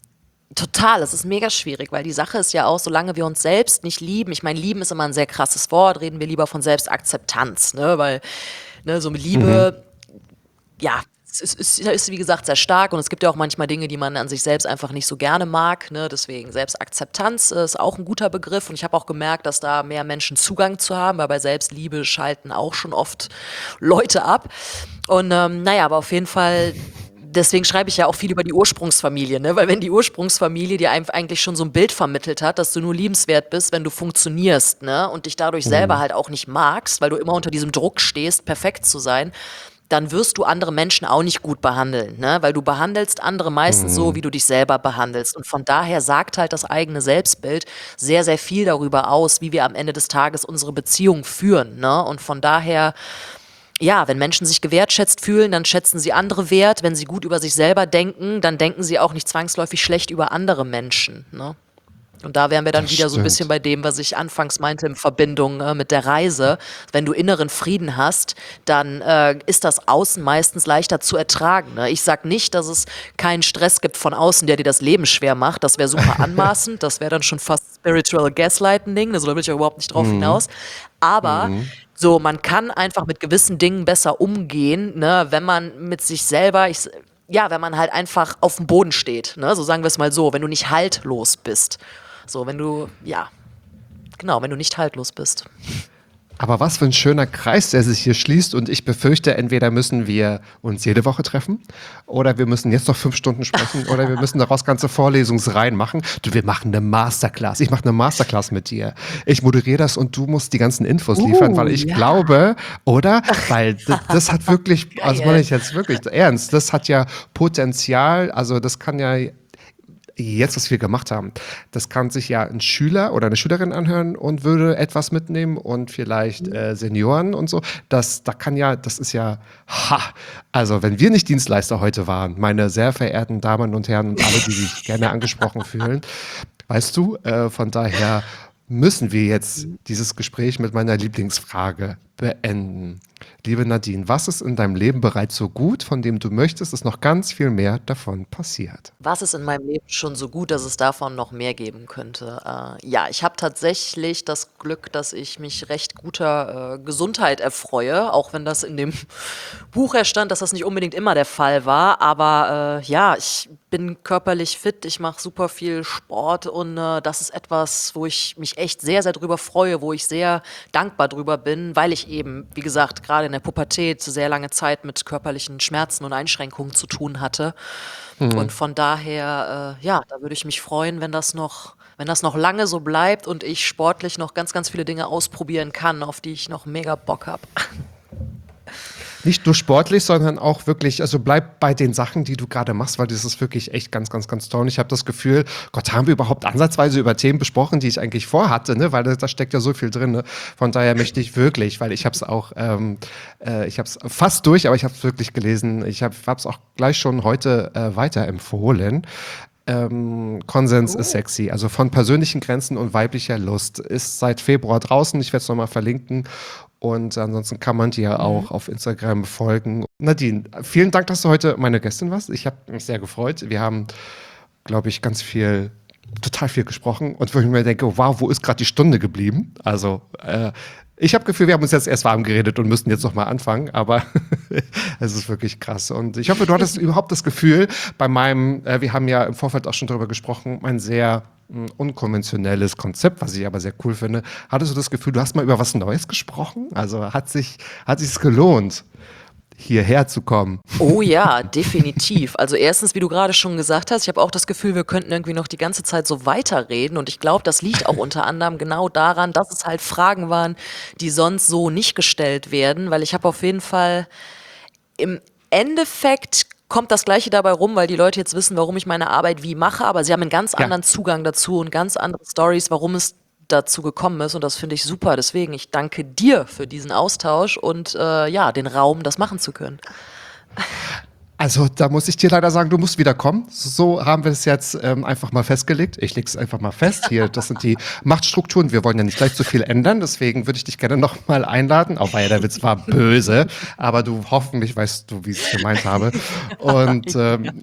total, es ist mega schwierig, weil die Sache ist ja auch, solange wir uns selbst nicht lieben, ich meine, lieben ist immer ein sehr krasses Wort, reden wir lieber von Selbstakzeptanz, ne, weil, ne, so mit Liebe, ja, es ist, ist, ist wie gesagt sehr stark und es gibt ja auch manchmal Dinge, die man an sich selbst einfach nicht so gerne mag, ne, deswegen Selbstakzeptanz ist auch ein guter Begriff und ich habe auch gemerkt, dass da mehr Menschen Zugang zu haben, weil bei Selbstliebe schalten auch schon oft Leute ab und ähm, naja, aber auf jeden Fall. Deswegen schreibe ich ja auch viel über die Ursprungsfamilie, ne? Weil wenn die Ursprungsfamilie dir einem eigentlich schon so ein Bild vermittelt hat, dass du nur liebenswert bist, wenn du funktionierst, ne? Und dich dadurch selber halt auch nicht magst, weil du immer unter diesem Druck stehst, perfekt zu sein, dann wirst du andere Menschen auch nicht gut behandeln, ne? Weil du behandelst andere meistens so, wie du dich selber behandelst. Und von daher sagt halt das eigene Selbstbild sehr, sehr viel darüber aus, wie wir am Ende des Tages unsere Beziehung führen, ne? Und von daher, ja, wenn Menschen sich gewertschätzt fühlen, dann schätzen sie andere wert. Wenn sie gut über sich selber denken, dann denken sie auch nicht zwangsläufig schlecht über andere Menschen, ne? Und da wären wir dann Das wieder so ein stimmt. bisschen bei dem, was ich anfangs meinte in Verbindung äh, mit der Reise. Wenn du inneren Frieden hast, dann äh, ist das Außen meistens leichter zu ertragen. Ne? Ich sag nicht, dass es keinen Stress gibt von außen, der dir das Leben schwer macht. Das wäre super anmaßend. Das wäre dann schon fast Spiritual Gaslighting. Also da will ich ja überhaupt nicht drauf hinaus. Aber so, man kann einfach mit gewissen Dingen besser umgehen, ne? Wenn man mit sich selber, ich, ja, wenn man halt einfach auf dem Boden steht, ne? So sagen wir es mal so, wenn du nicht haltlos bist. So, wenn du, ja, genau, wenn du nicht haltlos bist. Aber was für ein schöner Kreis, der sich hier schließt. Und ich befürchte, entweder müssen wir uns jede Woche treffen oder wir müssen jetzt noch fünf Stunden sprechen oder wir müssen daraus ganze Vorlesungsreihen machen. Du, wir machen eine Masterclass. Ich mache eine Masterclass mit dir. Ich moderiere das und du musst die ganzen Infos liefern, Uh, weil ich ja. glaube, oder? Weil das, das hat wirklich, also meine ich jetzt wirklich ernst, das hat ja Potenzial, also das kann ja jetzt, was wir gemacht haben, das kann sich ja ein Schüler oder eine Schülerin anhören und würde etwas mitnehmen und vielleicht äh, Senioren und so. Das, da kann ja, das ist ja, ha, also wenn wir nicht Dienstleister heute waren, meine sehr verehrten Damen und Herren und alle, die sich gerne angesprochen fühlen, weißt du, äh, von daher müssen wir jetzt dieses Gespräch mit meiner Lieblingsfrage beenden. Liebe Nadine, was ist in deinem Leben bereits so gut, von dem du möchtest, dass noch ganz viel mehr davon passiert? Was ist in meinem Leben schon so gut, dass es davon noch mehr geben könnte? Äh, ja, ich habe tatsächlich das Glück, dass ich mich recht guter äh, Gesundheit erfreue, auch wenn das in dem Buch ja stand, dass das nicht unbedingt immer der Fall war. Aber äh, ja, ich bin körperlich fit, ich mache super viel Sport und äh, das ist etwas, wo ich mich echt sehr, sehr drüber freue, wo ich sehr dankbar drüber bin, weil ich eben, wie gesagt, gerade in der Pubertät sehr lange Zeit mit körperlichen Schmerzen und Einschränkungen zu tun hatte. Mhm. Und von daher, äh, ja, da würde ich mich freuen, wenn das noch, wenn das noch lange so bleibt und ich sportlich noch ganz, ganz viele Dinge ausprobieren kann, auf die ich noch mega Bock habe. Nicht nur sportlich, sondern auch wirklich, also bleib bei den Sachen, die du gerade machst, weil das ist wirklich echt ganz, ganz, ganz toll. Und ich habe das Gefühl, Gott, haben wir überhaupt ansatzweise über Themen besprochen, die ich eigentlich vorhatte, ne? Weil da, da steckt ja so viel drin. Ne? Von daher möchte ich wirklich, weil ich habe es auch, ähm, äh, ich habe es fast durch, aber ich habe es wirklich gelesen. Ich habe es auch gleich schon heute äh, weiterempfohlen. Ähm, Konsens oh. ist sexy, also von persönlichen Grenzen und weiblicher Lust, ist seit Februar draußen. Ich werde es nochmal verlinken. Und ansonsten kann man dir mhm. auch auf Instagram folgen. Nadine, vielen Dank, dass du heute meine Gästin warst. Ich habe mich sehr gefreut. Wir haben, glaube ich, ganz viel, total viel gesprochen. Und wo ich mir denke, wow, wo ist gerade die Stunde geblieben? Also, äh, ich habe das Gefühl, wir haben uns jetzt erst warm geredet und müssten jetzt nochmal anfangen. Aber es ist wirklich krass. Und ich hoffe, du hattest überhaupt das Gefühl, bei meinem, äh, wir haben ja im Vorfeld auch schon darüber gesprochen, mein sehr ein unkonventionelles Konzept, was ich aber sehr cool finde. Hattest du das Gefühl, du hast mal über was Neues gesprochen? Also hat sich hat sich's gelohnt, hierher zu kommen? Oh ja, definitiv. Also erstens, wie du gerade schon gesagt hast, ich habe auch das Gefühl, wir könnten irgendwie noch die ganze Zeit so weiterreden und ich glaube, das liegt auch unter anderem genau daran, dass es halt Fragen waren, die sonst so nicht gestellt werden, weil ich habe auf jeden Fall im Endeffekt kommt das Gleiche dabei rum, weil die Leute jetzt wissen, warum ich meine Arbeit wie mache, aber sie haben einen ganz anderen ja. Zugang dazu und ganz andere Stories, warum es dazu gekommen ist und das finde ich super. Deswegen, ich danke dir für diesen Austausch und äh, ja, den Raum, das machen zu können. Also da muss ich dir leider sagen, du musst wieder kommen. So haben wir es jetzt ähm, einfach mal festgelegt. Ich lege es einfach mal fest hier. Das sind die Machtstrukturen. Wir wollen ja nicht gleich zu viel ändern. Deswegen würde ich dich gerne noch mal einladen. Auch weil der Witz war böse. Aber du hoffentlich weißt du, wie ich es gemeint habe. Und ähm,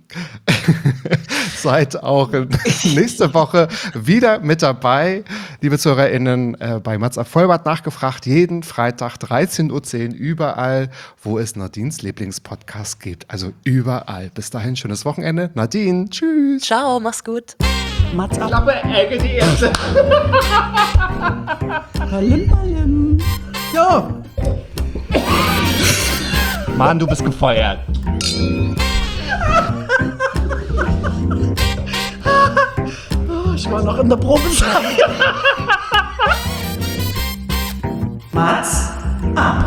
seid auch nächste Woche wieder mit dabei, liebe ZuhörerInnen, äh, bei Mats ab Vollbart nachgefragt. Jeden Freitag dreizehn Uhr zehn überall, wo es Nadines Lieblingspodcast gibt. Also überall. Bis dahin, schönes Wochenende. Nadine, tschüss. Ciao, mach's gut. Mats ab. Klappe, Ecke, die erste. Ballim, ballim. So. Mann, du bist gefeuert. Oh, ich war noch in der Probesaal. Mats ab.